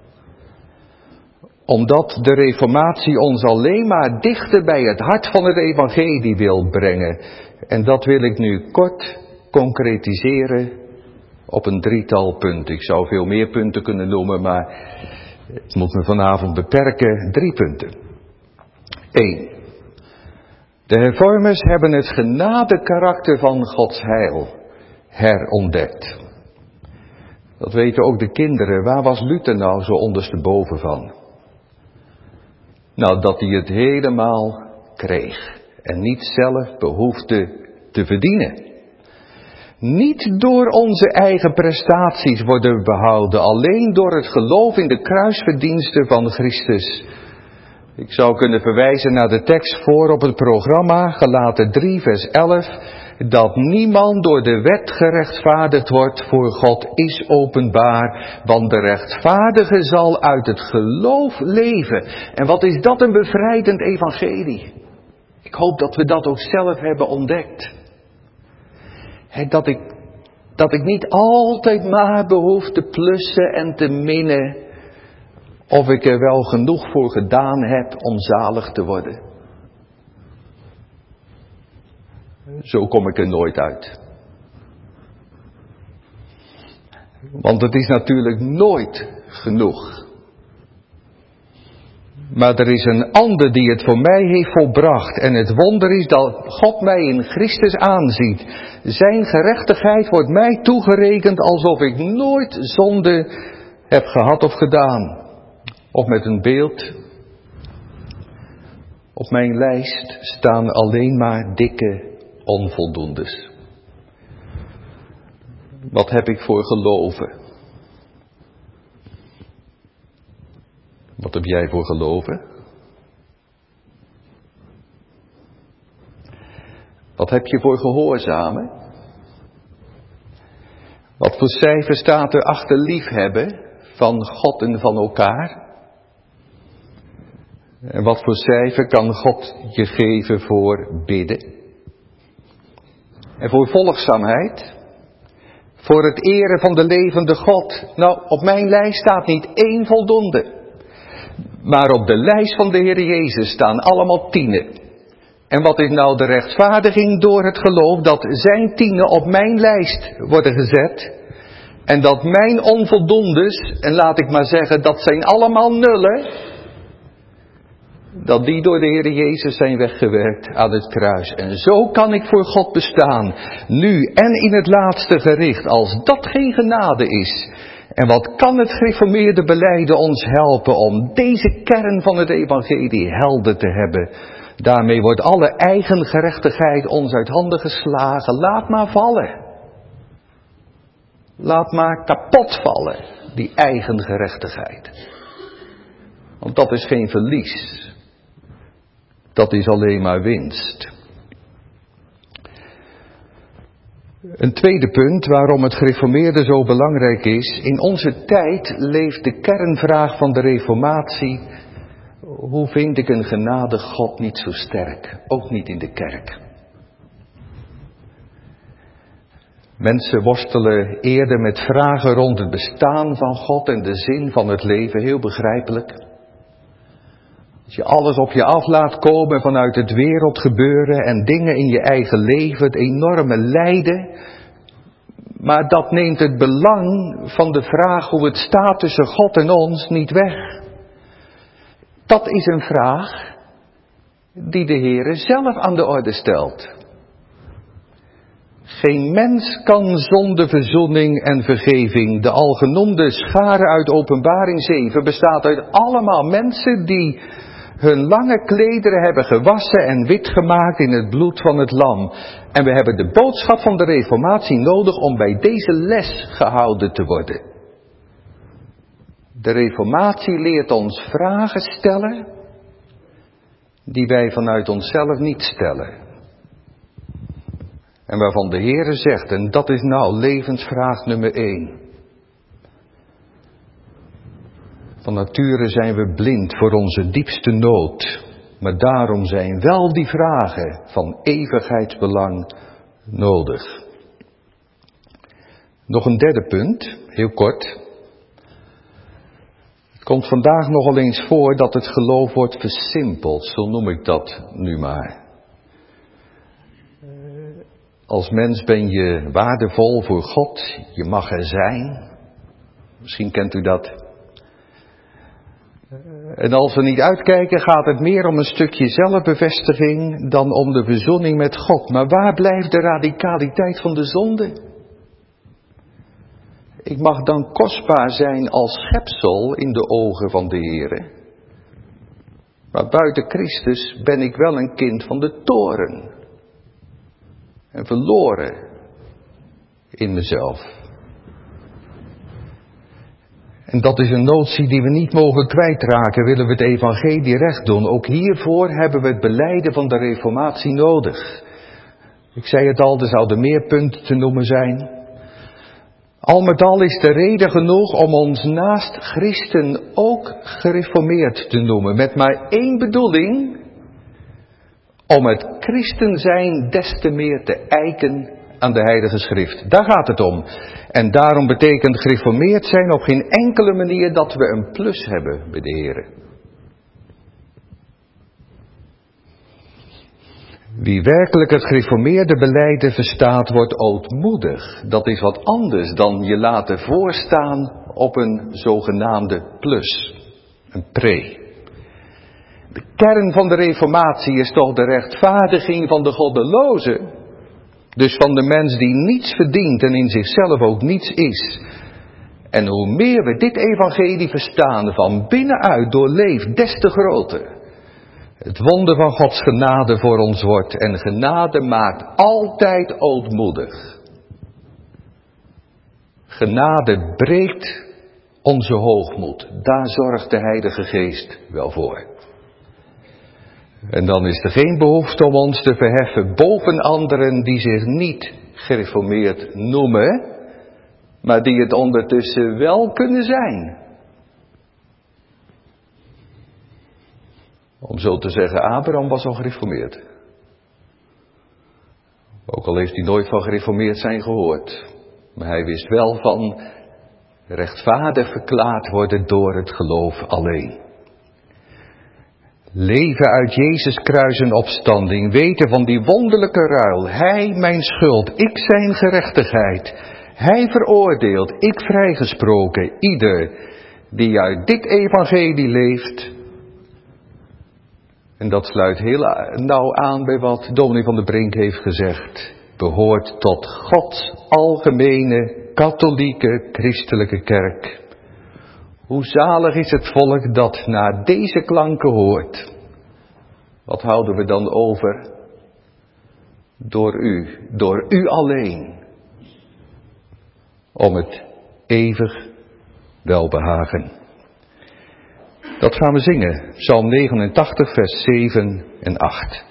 Omdat de reformatie ons alleen maar dichter bij het hart van het evangelie wil brengen. En dat wil ik nu kort concretiseren op een 3-tal punten. Ik zou veel meer punten kunnen noemen, maar ik moet me vanavond beperken. 3 punten. 1. De hervormers hebben het genadekarakter van Gods heil herontdekt. Dat weten ook de kinderen. Waar was Luther nou zo ondersteboven van? Nou, dat hij het helemaal kreeg en niet zelf behoefde te verdienen. Niet door onze eigen prestaties worden we behouden, alleen door het geloof in de kruisverdiensten van Christus. Ik zou kunnen verwijzen naar de tekst voor op het programma, Galaten 3 vers 11, dat niemand door de wet gerechtvaardigd wordt voor God is openbaar, want de rechtvaardige zal uit het geloof leven. En wat is dat een bevrijdend evangelie. Ik hoop dat we dat ook zelf hebben ontdekt. Dat ik niet altijd maar behoef te plussen en te minnen of ik er wel genoeg voor gedaan heb om zalig te worden. Zo kom ik er nooit uit. Want het is natuurlijk nooit genoeg. Maar er is een ander die het voor mij heeft volbracht. En het wonder is dat God mij in Christus aanziet. Zijn gerechtigheid wordt mij toegerekend alsof ik nooit zonde heb gehad of gedaan. Of met een beeld. Op mijn lijst staan alleen maar dikke onvoldoendes. Wat heb ik voor geloven? Wat heb jij voor geloven? Wat heb je voor gehoorzamen? Wat voor cijfer staat er achter liefhebben van God en van elkaar? En wat voor cijfer kan God je geven voor bidden? En voor volgzaamheid? Voor het eren van de levende God? Nou, op mijn lijst staat niet één voldoende. Maar op de lijst van de Heer Jezus staan allemaal tienen. En wat is nou de rechtvaardiging door het geloof dat zijn tienen op mijn lijst worden gezet? En dat mijn onvoldoendes, en laat ik maar zeggen, dat zijn allemaal nullen, dat die door de Heer Jezus zijn weggewerkt aan het kruis. En zo kan ik voor God bestaan, nu en in het laatste gericht, als dat geen genade is. En wat kan het gereformeerde belijden ons helpen om deze kern van het evangelie helder te hebben? Daarmee wordt alle eigen gerechtigheid ons uit handen geslagen. Laat maar vallen. Laat maar kapot vallen, die eigen gerechtigheid. Want dat is geen verlies. Dat is alleen maar winst. Een tweede punt waarom het gereformeerde zo belangrijk is. In onze tijd leeft de kernvraag van de reformatie. Hoe vind ik een genadig God niet zo sterk? Ook niet in de kerk. Mensen worstelen eerder met vragen rond het bestaan van God en de zin van het leven. Heel begrijpelijk. Als je alles op je af laat komen vanuit het wereldgebeuren en dingen in je eigen leven, het enorme lijden. Maar dat neemt het belang van de vraag hoe het staat tussen God en ons niet weg. Dat is een vraag die de Heere zelf aan de orde stelt. Geen mens kan zonder verzoening en vergeving. De algenoemde schare uit Openbaring 7 bestaat uit allemaal mensen die hun lange klederen hebben gewassen en wit gemaakt in het bloed van het lam. En we hebben de boodschap van de reformatie nodig om bij deze les gehouden te worden. De reformatie leert ons vragen stellen die wij vanuit onszelf niet stellen. En waarvan de Heere zegt, en dat is nou levensvraag nummer 1. Van nature zijn we blind voor onze diepste nood. Maar daarom zijn wel die vragen van eeuwigheidsbelang nodig. Nog een derde punt, heel kort. Het komt vandaag nogal eens voor dat het geloof wordt versimpeld, zo noem ik dat nu maar. Als mens ben je waardevol voor God, je mag er zijn. Misschien kent u dat. En als we niet uitkijken gaat het meer om een stukje zelfbevestiging dan om de verzoening met God. Maar waar blijft de radicaliteit van de zonde? Ik mag dan kostbaar zijn als schepsel in de ogen van de Heere. Maar buiten Christus ben ik wel een kind van de toorn. En verloren in mezelf. En dat is een notie die we niet mogen kwijtraken, willen we het evangelie recht doen. Ook hiervoor hebben we het belijden van de reformatie nodig. Ik zei het al, er zouden meer punten te noemen zijn. Al met al is de reden genoeg om ons naast christen ook gereformeerd te noemen. Met maar één bedoeling, om het christen zijn des te meer te eiken aan de Heilige Schrift. Daar gaat het om. En daarom betekent gereformeerd zijn op geen enkele manier dat we een plus hebben bij de Heere. Wie werkelijk het gereformeerde belijden verstaat, wordt ootmoedig. Dat is wat anders dan je laten voorstaan op een zogenaamde plus. Een pre. De kern van de reformatie is toch de rechtvaardiging van de goddeloze. Dus van de mens die niets verdient en in zichzelf ook niets is. En hoe meer we dit evangelie verstaan, van binnenuit doorleefd, des te groter het wonder van Gods genade voor ons wordt. En genade maakt altijd ootmoedig. Genade breekt onze hoogmoed. Daar zorgt de Heilige Geest wel voor. En dan is er geen behoefte om ons te verheffen boven anderen die zich niet gereformeerd noemen, maar die het ondertussen wel kunnen zijn. Om zo te zeggen, Abraham was al gereformeerd. Ook al heeft hij nooit van gereformeerd zijn gehoord. Maar hij wist wel van rechtvaardig verklaard worden door het geloof alleen. Leven uit Jezus kruis en opstanding, weten van die wonderlijke ruil. Hij mijn schuld, ik zijn gerechtigheid. Hij veroordeelt, ik vrijgesproken. Ieder die uit dit evangelie leeft. En dat sluit heel nauw aan bij wat dominee van der Brink heeft gezegd. Behoort tot Gods algemene, katholieke, christelijke kerk. Hoe zalig is het volk dat naar deze klanken hoort. Wat houden we dan over? Door u alleen. Om het eeuwig welbehagen. Dat gaan we zingen. Psalm 89, vers 7 en 8.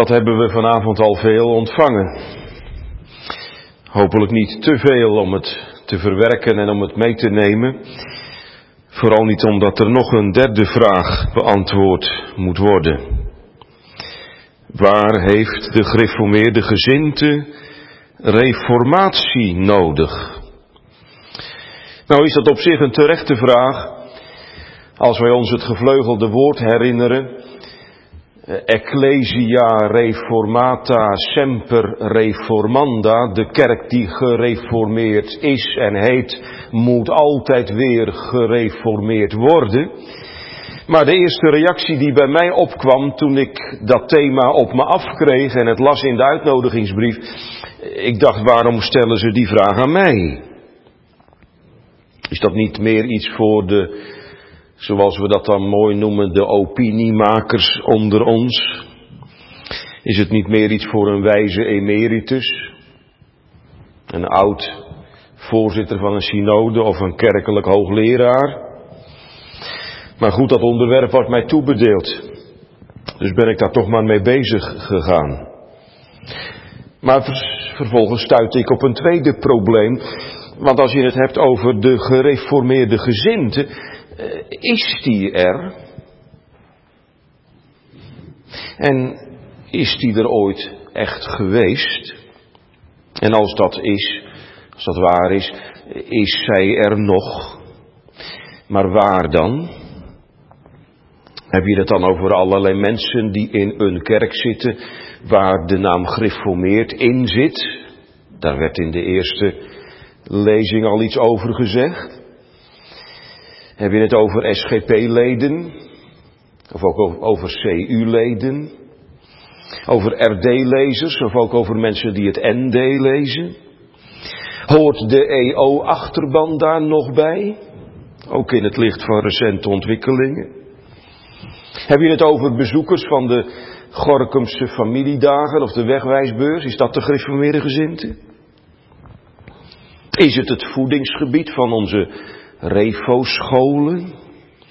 Wat hebben we vanavond al veel ontvangen? Hopelijk niet te veel om het te verwerken en om het mee te nemen. Vooral niet omdat er nog een derde vraag beantwoord moet worden. Waar heeft de gereformeerde gezindte reformatie nodig? Nou is dat op zich een terechte vraag, als wij ons het gevleugelde woord herinneren. Ecclesia reformata semper reformanda. De kerk die gereformeerd is en heet, moet altijd weer gereformeerd worden. Maar de eerste reactie die bij mij opkwam toen ik dat thema op me afkreeg en het las in de uitnodigingsbrief, ik dacht, waarom stellen ze die vraag aan mij? Is dat niet meer iets voor de, zoals we dat dan mooi noemen, de opiniemakers onder ons? Is het niet meer iets voor een wijze emeritus? Een oud voorzitter van een synode of een kerkelijk hoogleraar? Maar goed, dat onderwerp wordt mij toebedeeld. Dus ben ik daar toch maar mee bezig gegaan. Maar vervolgens stuitte ik op een tweede probleem. Want als je het hebt over de gereformeerde gezindte, is die er? En is die er ooit echt geweest? En als dat is, als dat waar is zij er nog? Maar waar dan? Heb je het dan over allerlei mensen die in een kerk zitten waar de naam gereformeerd in zit? Daar werd in de eerste lezing al iets over gezegd. Heb je het over SGP-leden? Of ook over CU-leden? Over RD-lezers? Of ook over mensen die het ND lezen? Hoort de EO-achterban daar nog bij? Ook in het licht van recente ontwikkelingen. Heb je het over bezoekers van de Gorincumse familiedagen of de wegwijsbeurs? Is dat de gereformeerde gezindte? Is het het voedingsgebied van onze refo-scholen?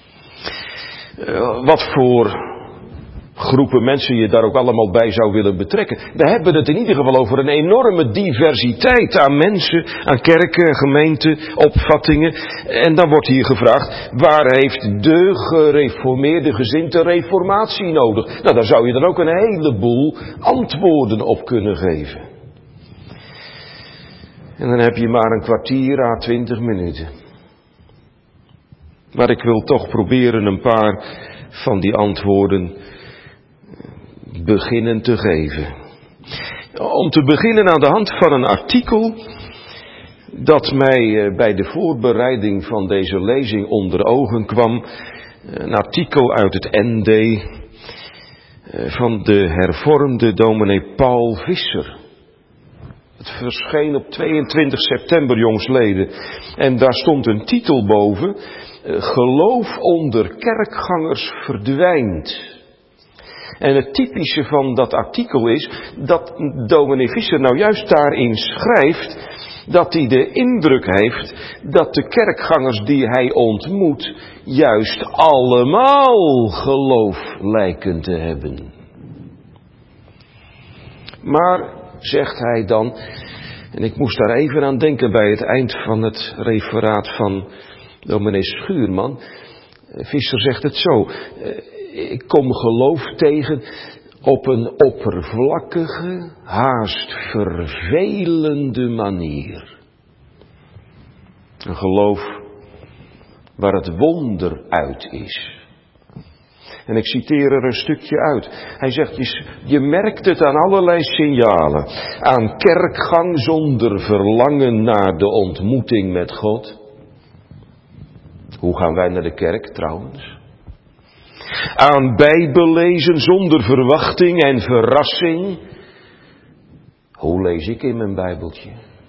Wat voor groepen mensen je daar ook allemaal bij zou willen betrekken. We hebben het in ieder geval over een enorme diversiteit aan mensen, aan kerken, gemeenten, opvattingen. En dan wordt hier gevraagd, waar heeft de gereformeerde gezindte reformatie nodig? Nou, daar zou je dan ook een heleboel antwoorden op kunnen geven. En dan heb je maar een kwartier à 20 minuten. Maar ik wil toch proberen een paar van die antwoorden beginnen te geven. Om te beginnen aan de hand van een artikel dat mij bij de voorbereiding van deze lezing onder ogen kwam. Een artikel uit het ND van de hervormde dominee Paul Visser. Het verscheen op 22 september jongsleden en daar stond een titel boven: Geloof onder kerkgangers verdwijnt. En het typische van dat artikel is dat dominee Visser nou juist daarin schrijft dat hij de indruk heeft dat de kerkgangers die hij ontmoet juist allemaal geloof lijken te hebben. Maar, zegt hij dan, en ik moest daar even aan denken bij het eind van het referaat van dominee Schuurman. Visser zegt het zo: ik kom geloof tegen op een oppervlakkige, haast vervelende manier. Een geloof waar het wonder uit is. En ik citeer er een stukje uit. Hij zegt, je merkt het aan allerlei signalen. Aan kerkgang zonder verlangen naar de ontmoeting met God. Hoe gaan wij naar de kerk trouwens? Aan bijbellezen zonder verwachting en verrassing. Hoe lees ik in mijn Bijbeltje?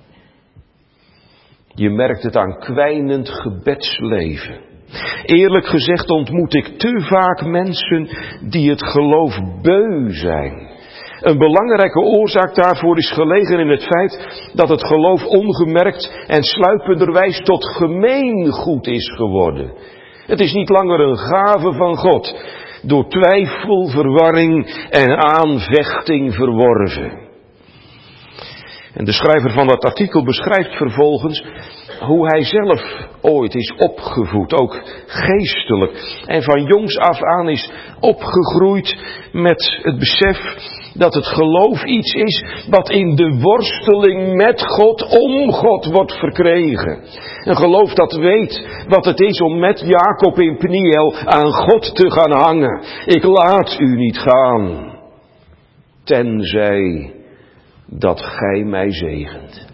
Je merkt het aan kwijnend gebedsleven. Eerlijk gezegd ontmoet ik te vaak mensen die het geloof beu zijn. Een belangrijke oorzaak daarvoor is gelegen in het feit dat het geloof ongemerkt en sluipenderwijs tot gemeengoed is geworden. Het is niet langer een gave van God. door twijfel, verwarring en aanvechting verworven. En de schrijver van dat artikel beschrijft vervolgens hoe hij zelf ooit is opgevoed, ook geestelijk. En van jongs af aan is opgegroeid met het besef dat het geloof iets is wat in de worsteling met God, om God wordt verkregen. Een geloof dat weet wat het is om met Jacob in Peniel aan God te gaan hangen. Ik laat u niet gaan, tenzij dat gij mij zegent.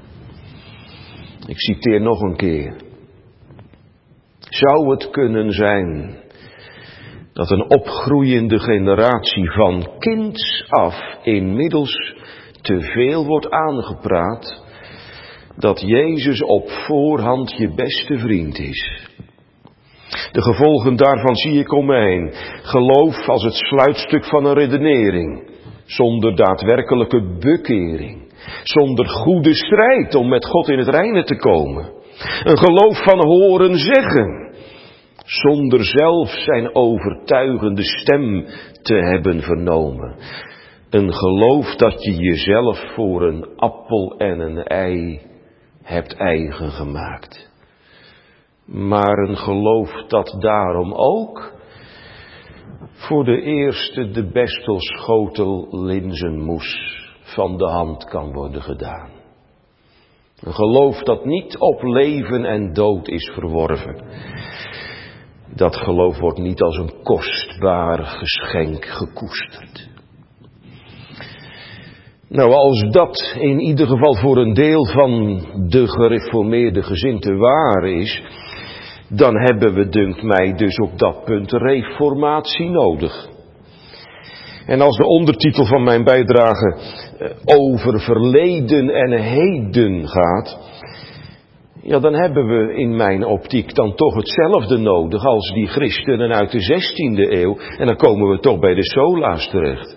Ik citeer nog een keer. Zou het kunnen zijn dat een opgroeiende generatie van kinds af inmiddels te veel wordt aangepraat dat Jezus op voorhand je beste vriend is? De gevolgen daarvan zie ik om me heen. Geloof als het sluitstuk van een redenering, zonder daadwerkelijke bekering. Zonder goede strijd om met God in het reine te komen. Een geloof van horen zeggen, zonder zelf zijn overtuigende stem te hebben vernomen. Een geloof dat je jezelf voor een appel en een ei hebt eigen gemaakt. Maar een geloof dat daarom ook voor de eerste de bestelschotel linzenmoes van de hand kan worden gedaan. Een geloof dat niet op leven en dood is verworven. Dat geloof wordt niet als een kostbaar geschenk gekoesterd. Nou, als dat in ieder geval voor een deel van de gereformeerde gezindte waar is, dan hebben we, dunkt mij, dus op dat punt reformatie nodig. En als de ondertitel van mijn bijdrage over verleden en heden gaat, ja, dan hebben we in mijn optiek dan toch hetzelfde nodig als die christenen uit de 16e eeuw. En dan komen we toch bij de sola's terecht.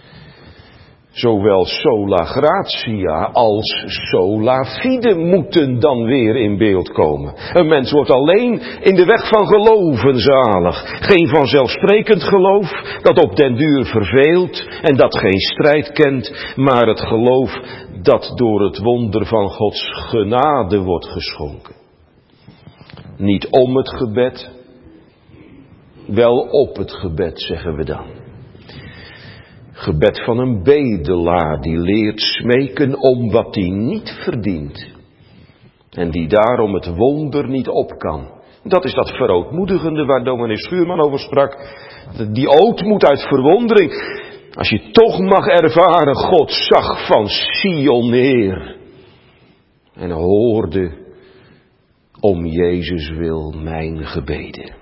Zowel sola gratia als sola fide moeten dan weer in beeld komen. Een mens wordt alleen in de weg van geloven zalig. Geen vanzelfsprekend geloof dat op den duur verveelt en dat geen strijd kent, maar het geloof dat door het wonder van Gods genade wordt geschonken. Niet om het gebed, wel op het gebed, zeggen we dan. Gebed van een bedelaar die leert smeken om wat hij niet verdient. En die daarom het wonder niet op kan. Dat is dat verootmoedigende waar dominee Schuurman over sprak. Die ootmoed uit verwondering. Als je toch mag ervaren, God zag van Sion neer. En hoorde om Jezus wil mijn gebeden.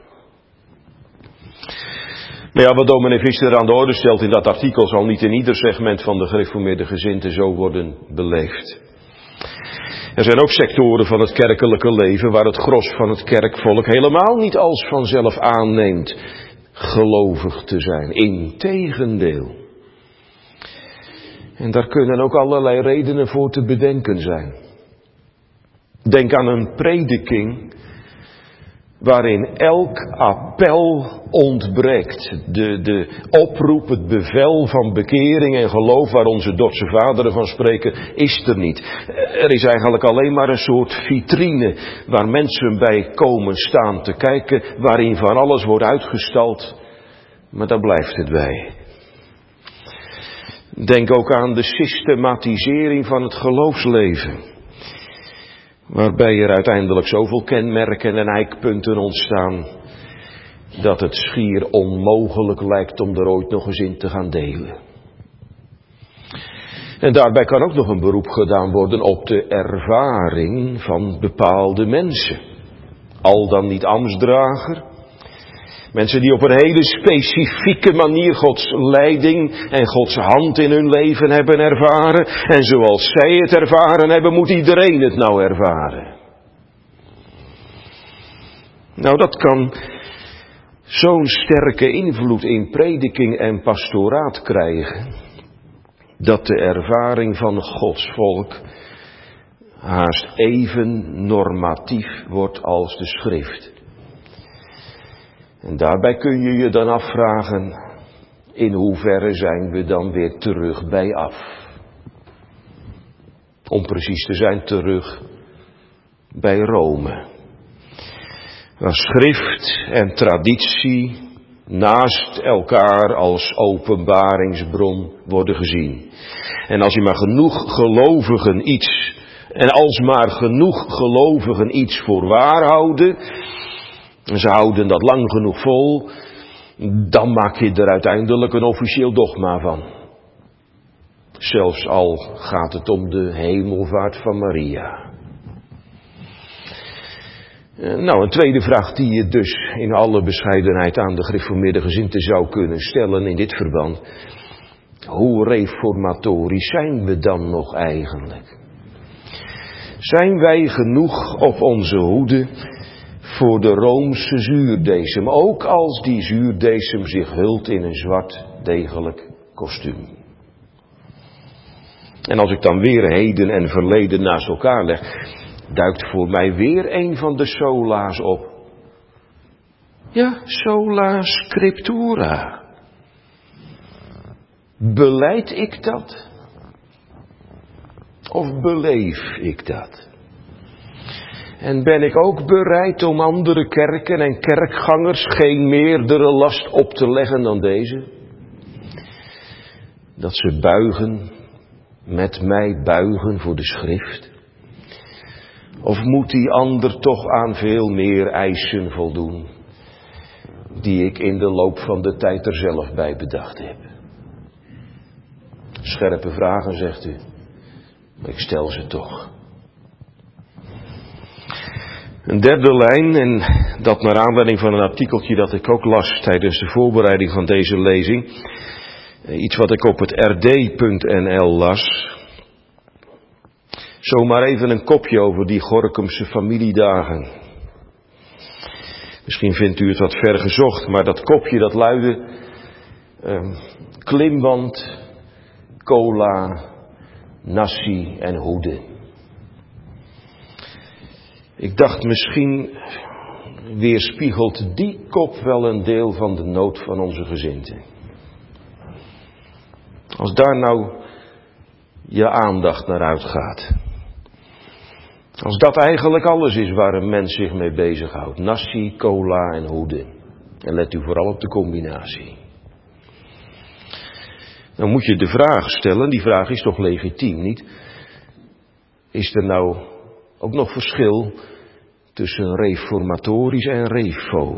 Maar ja, wat dominee Visser aan de orde stelt in dat artikel zal niet in ieder segment van de gereformeerde gezindte zo worden beleefd. Er zijn ook sectoren van het kerkelijke leven waar het gros van het kerkvolk helemaal niet als vanzelf aanneemt gelovig te zijn. Integendeel. En daar kunnen ook allerlei redenen voor te bedenken zijn. Denk aan een prediking waarin elk appel ontbreekt. De oproep, het bevel van bekering en geloof waar onze Dordtse vaderen van spreken, is er niet. Er is eigenlijk alleen maar een soort vitrine waar mensen bij komen staan te kijken, waarin van alles wordt uitgestald, maar daar blijft het bij. Denk ook aan de systematisering van het geloofsleven. Waarbij er uiteindelijk zoveel kenmerken en eikpunten ontstaan, dat het schier onmogelijk lijkt om er ooit nog eens in te gaan delen. En daarbij kan ook nog een beroep gedaan worden op de ervaring van bepaalde mensen. Al dan niet ambtsdrager. Mensen die op een hele specifieke manier Gods leiding en Gods hand in hun leven hebben ervaren. En zoals zij het ervaren hebben, moet iedereen het nou ervaren. Nou, dat kan zo'n sterke invloed in prediking en pastoraat krijgen, dat de ervaring van Gods volk haast even normatief wordt als de schrift. En daarbij kun je je dan afvragen, in hoeverre zijn we dan weer terug bij af? Om precies te zijn, terug bij Rome. Waar schrift en traditie naast elkaar als openbaringsbron worden gezien. En als je maar genoeg gelovigen iets, en als maar genoeg gelovigen iets voor waar houden, en ze houden dat lang genoeg vol, dan maak je er uiteindelijk een officieel dogma van. Zelfs al gaat het om de hemelvaart van Maria. Nou, een tweede vraag die je dus in alle bescheidenheid aan de gereformeerde gezinten zou kunnen stellen in dit verband. Hoe reformatorisch zijn we dan nog eigenlijk? Zijn wij genoeg op onze hoede voor de Roomse zuurdesem, ook als die zuurdesem zich hult in een zwart degelijk kostuum? En als ik dan weer heden en verleden naast elkaar leg, duikt voor mij weer een van de sola's op. Ja, sola scriptura. Beleid ik dat? Of beleef ik dat? En ben ik ook bereid om andere kerken en kerkgangers geen meerdere last op te leggen dan deze? Dat ze buigen, met mij buigen voor de schrift? Of moet die ander toch aan veel meer eisen voldoen, die ik in de loop van de tijd er zelf bij bedacht heb? Scherpe vragen, zegt u. Maar ik stel ze toch. Een derde lijn, en dat naar aanleiding van een artikeltje dat ik ook las tijdens de voorbereiding van deze lezing. Iets wat ik op het rd.nl las. Zomaar even een kopje over die Gorincumse familiedagen. Misschien vindt u het wat ver gezocht, maar dat kopje dat luidde klimband, cola, nasi en hoeden. Ik dacht, misschien weerspiegelt die kop wel een deel van de nood van onze gezinten. Als daar nou je aandacht naar uitgaat. Als dat eigenlijk alles is waar een mens zich mee bezighoudt. Nasi, cola en hoeden. En let u vooral op de combinatie. Dan moet je de vraag stellen, die vraag is toch legitiem, niet? Is er nou ook nog verschil tussen reformatorisch en refo?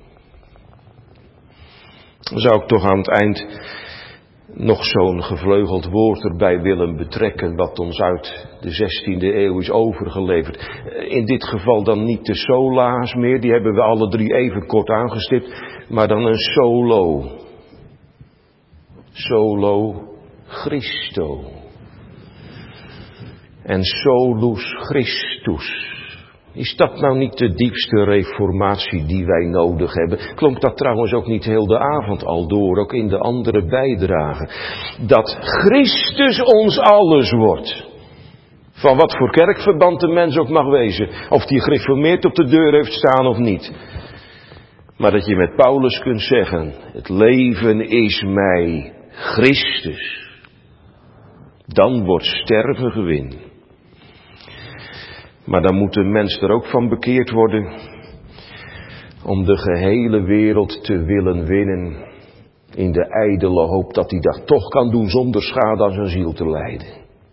Dan zou ik toch aan het eind nog zo'n gevleugeld woord erbij willen betrekken, wat ons uit de 16e eeuw is overgeleverd. In dit geval dan niet de sola's meer, die hebben we alle drie even kort aangestipt, maar dan een solo. Solo Christo. En solus Christus. Is dat nou niet de diepste reformatie die wij nodig hebben? Klonk dat trouwens ook niet heel de avond al door, ook in de andere bijdragen. Dat Christus ons alles wordt. Van wat voor kerkverband de mens ook mag wezen. Of die gereformeerd op de deur heeft staan of niet. Maar dat je met Paulus kunt zeggen, het leven is mij Christus. Dan wordt sterven gewin. Maar dan moet de mens er ook van bekeerd worden om de gehele wereld te willen winnen in de ijdele hoop dat hij dat toch kan doen zonder schade aan zijn ziel te lijden.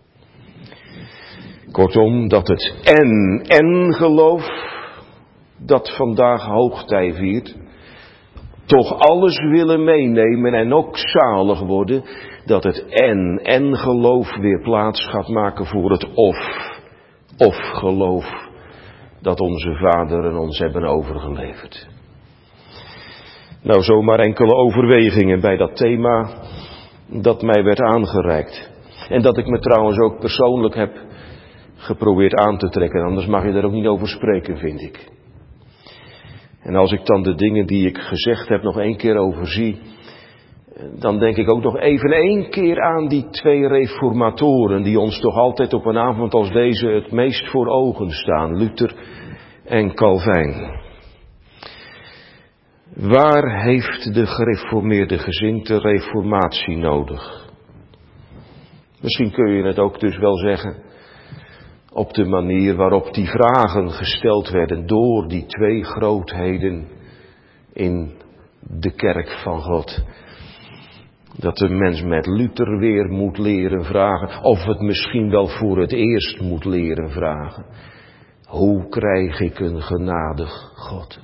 Kortom, dat het en geloof dat vandaag hoogtij viert, toch alles willen meenemen en ook zalig worden, dat het en geloof weer plaats gaat maken voor het of geloof dat onze vaderen ons hebben overgeleverd. Nou, zomaar enkele overwegingen bij dat thema dat mij werd aangereikt. En dat ik me trouwens ook persoonlijk heb geprobeerd aan te trekken. Anders mag je daar ook niet over spreken, vind ik. En als ik dan de dingen die ik gezegd heb nog één keer overzie, dan denk ik ook nog even één keer aan die twee reformatoren die ons toch altijd op een avond als deze het meest voor ogen staan. Luther en Calvijn. Waar heeft de gereformeerde gezindte reformatie nodig? Misschien kun je het ook dus wel zeggen op de manier waarop die vragen gesteld werden door die twee grootheden in de kerk van God. Dat de mens met Luther weer moet leren vragen, of het misschien wel voor het eerst moet leren vragen. Hoe krijg ik een genadig God?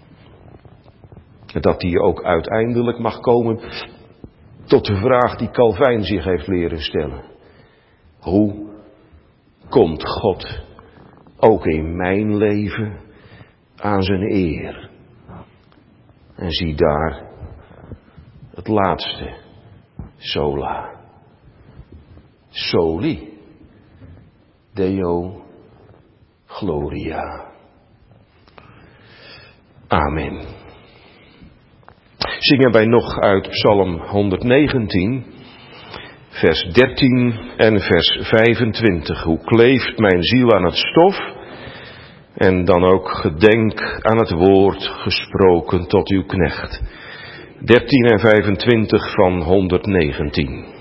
Dat die ook uiteindelijk mag komen tot de vraag die Calvijn zich heeft leren stellen. Hoe komt God ook in mijn leven aan zijn eer? En zie daar het laatste. Sola. Soli. Deo. Gloria. Amen. Zingen wij nog uit Psalm 119, vers 13 en vers 25. Hoe kleeft mijn ziel aan het stof? En dan ook gedenk aan het woord gesproken tot uw knecht. 13 en 25 van 119.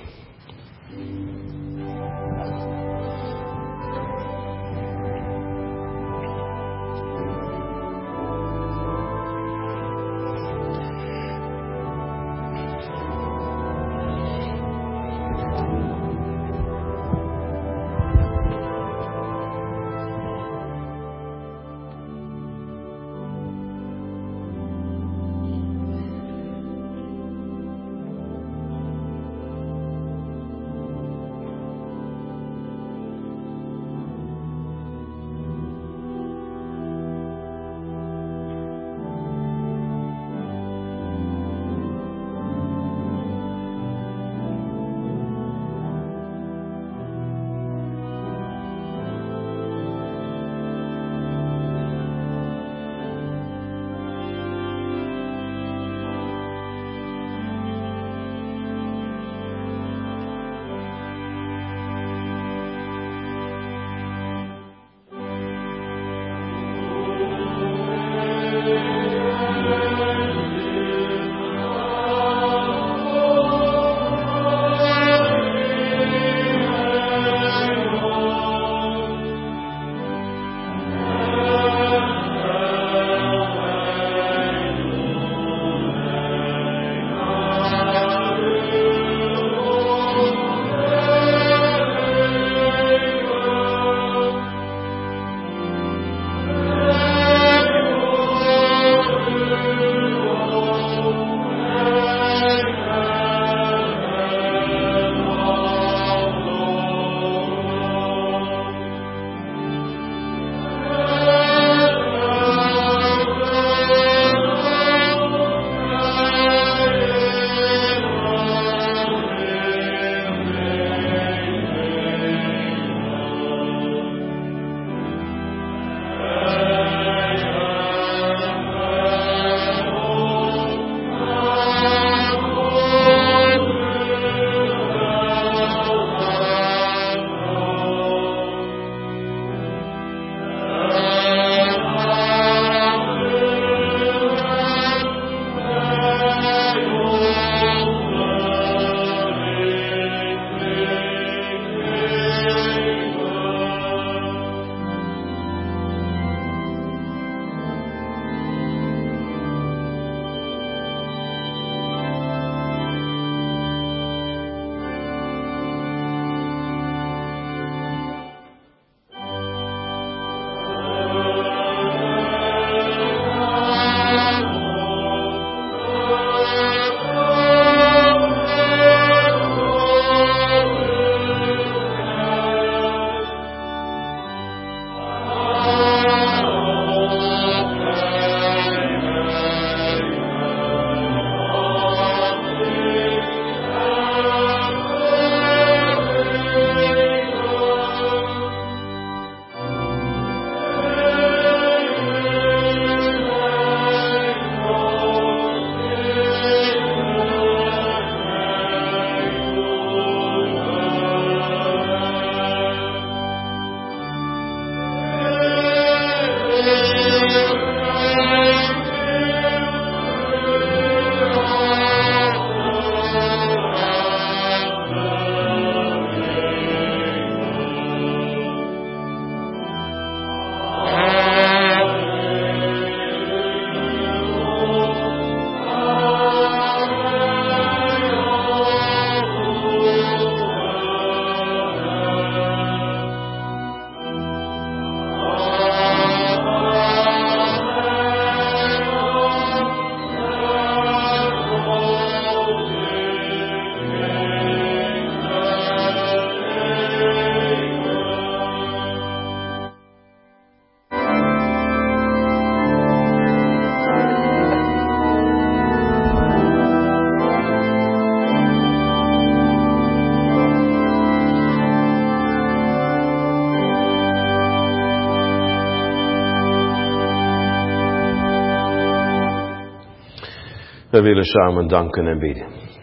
Wij willen samen danken en bidden.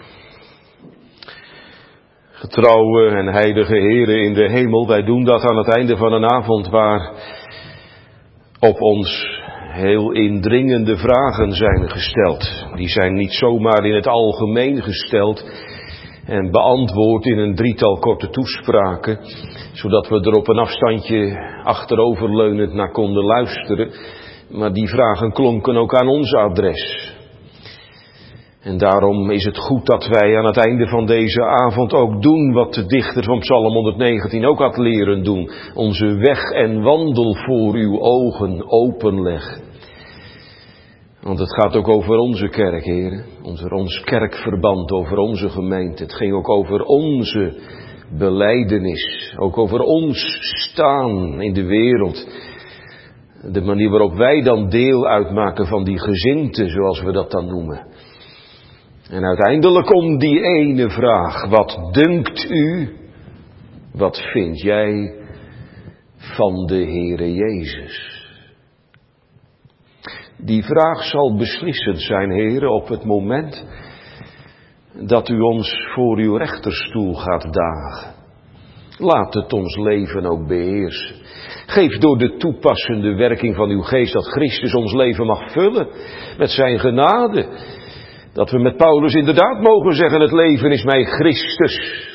Getrouwe en heilige Heere in de hemel, wij doen dat aan het einde van een avond waar op ons heel indringende vragen zijn gesteld. Die zijn niet zomaar in het algemeen gesteld en beantwoord in een drietal korte toespraken, zodat we er op een afstandje achteroverleunend naar konden luisteren. Maar die vragen klonken ook aan ons adres. En daarom is het goed dat wij aan het einde van deze avond ook doen wat de dichter van Psalm 119 ook had leren doen. Onze weg en wandel voor uw ogen openleggen. Want het gaat ook over onze kerk, heren. Ons kerkverband, over onze gemeente. Het ging ook over onze belijdenis. Ook over ons staan in de wereld. De manier waarop wij dan deel uitmaken van die gezinte, zoals we dat dan noemen. En uiteindelijk om die ene vraag. Wat dunkt u? Wat vind jij van de Heere Jezus? Die vraag zal beslissend zijn, Heere, op het moment dat u ons voor uw rechterstoel gaat dagen. Laat het ons leven ook beheersen. Geef door de toepassende werking van uw geest dat Christus ons leven mag vullen met zijn genade. Dat we met Paulus inderdaad mogen zeggen, het leven is mij Christus.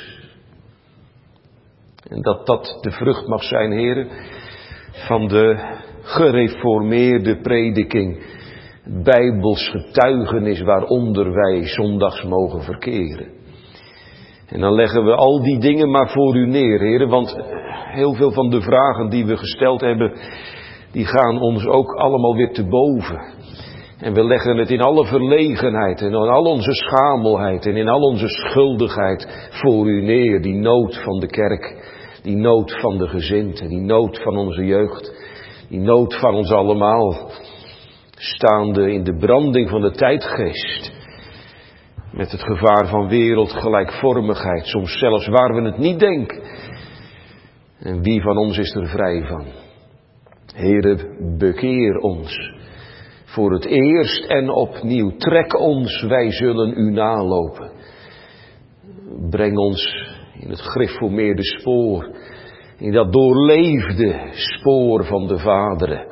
En dat dat de vrucht mag zijn, heren, van de gereformeerde prediking, bijbels getuigenis waaronder wij zondags mogen verkeren. En dan leggen we al die dingen maar voor u neer, heren, want heel veel van de vragen die we gesteld hebben, die gaan ons ook allemaal weer te boven. En we leggen het in alle verlegenheid en in al onze schamelheid en in al onze schuldigheid voor u neer. Die nood van de kerk, die nood van de gezinten, die nood van onze jeugd, die nood van ons allemaal. Staande in de branding van de tijdgeest. Met het gevaar van wereldgelijkvormigheid, soms zelfs waar we het niet denken. En wie van ons is er vrij van? Heere, bekeer ons. Voor het eerst en opnieuw. Trek ons, wij zullen u nalopen. Breng ons in het gereformeerde spoor. In dat doorleefde spoor van de vaderen.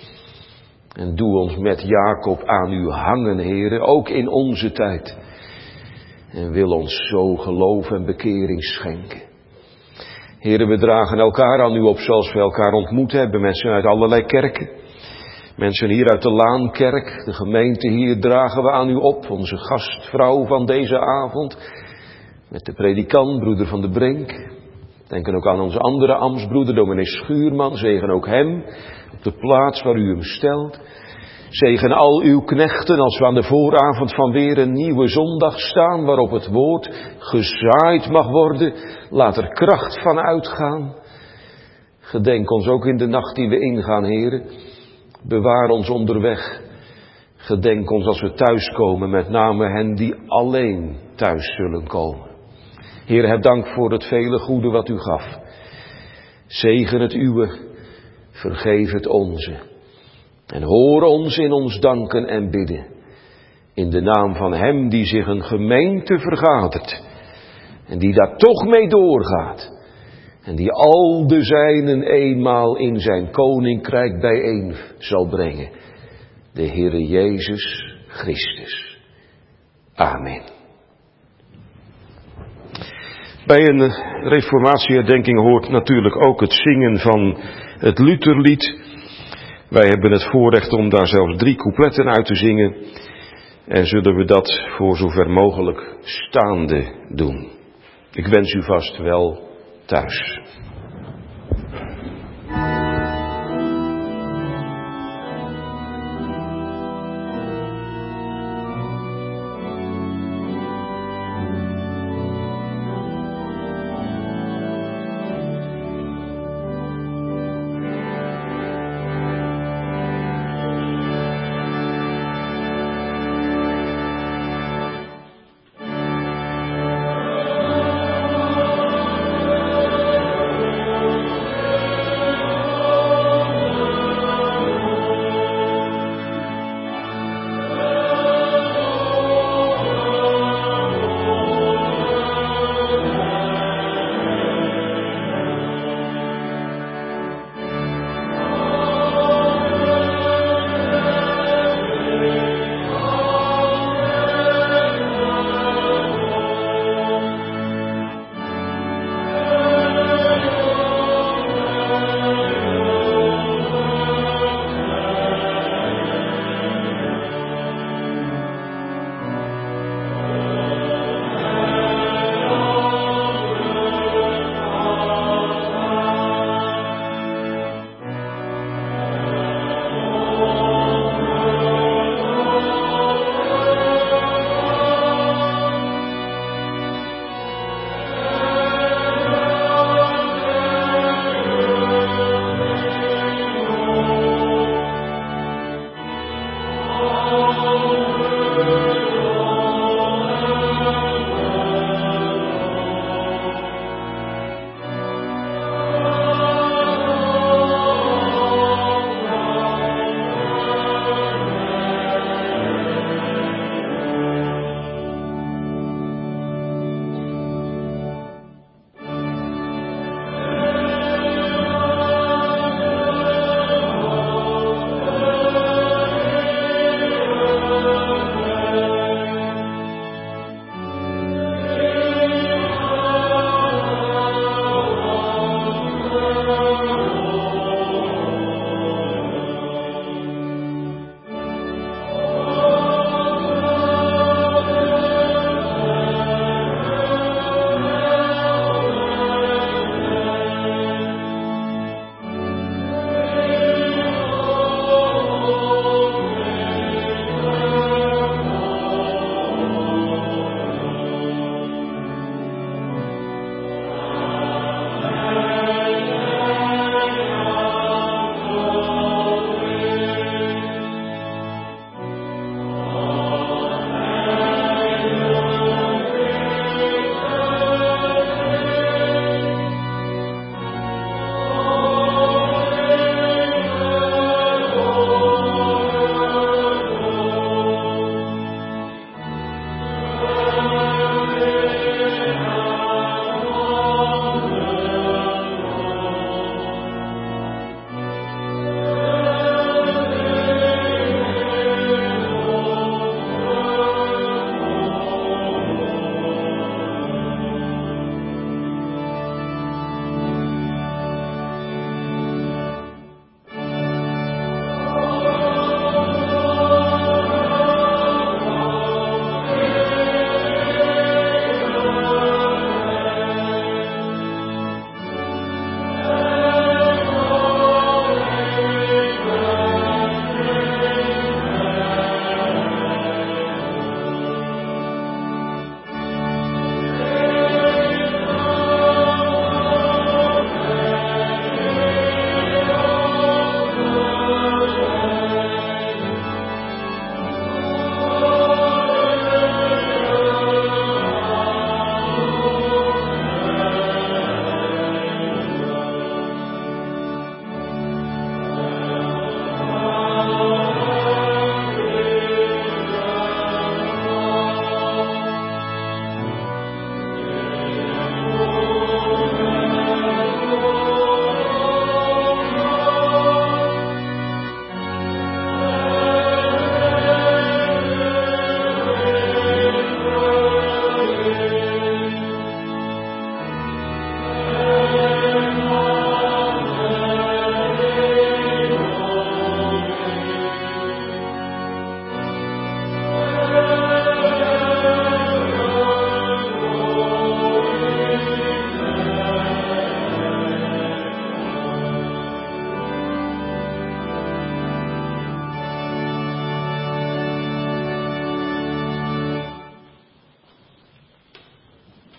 En doe ons met Jacob aan u hangen, Heere, ook in onze tijd. En wil ons zo geloof en bekering schenken. Heere, we dragen elkaar aan u op zoals we elkaar ontmoet hebben. Mensen uit allerlei kerken. Mensen hier uit de Laankerk, de gemeente hier, dragen we aan u op. Onze gastvrouw van deze avond. Met de predikant, broeder Van de Brink. Denken ook aan onze andere ambtsbroeder, dominee Schuurman. Zegen ook hem op de plaats waar u hem stelt. Zegen al uw knechten als we aan de vooravond van weer een nieuwe zondag staan. Waarop het woord gezaaid mag worden. Laat er kracht van uitgaan. Gedenk ons ook in de nacht die we ingaan, heren. Bewaar ons onderweg. Gedenk ons als we thuiskomen, met name hen die alleen thuis zullen komen. Heer, heb dank voor het vele goede wat u gaf. Zegen het uwe, vergeef het onze. En hoor ons in ons danken en bidden. In de naam van hem die zich een gemeente vergadert. En die daar toch mee doorgaat. En die al de zijnen eenmaal in zijn koninkrijk bijeen zal brengen. De Heere Jezus Christus. Amen. Bij een reformatieherdenking hoort natuurlijk ook het zingen van het Lutherlied. Wij hebben het voorrecht om daar zelfs 3 coupletten uit te zingen. En zullen we dat voor zover mogelijk staande doen. Ik wens u vast wel thuis.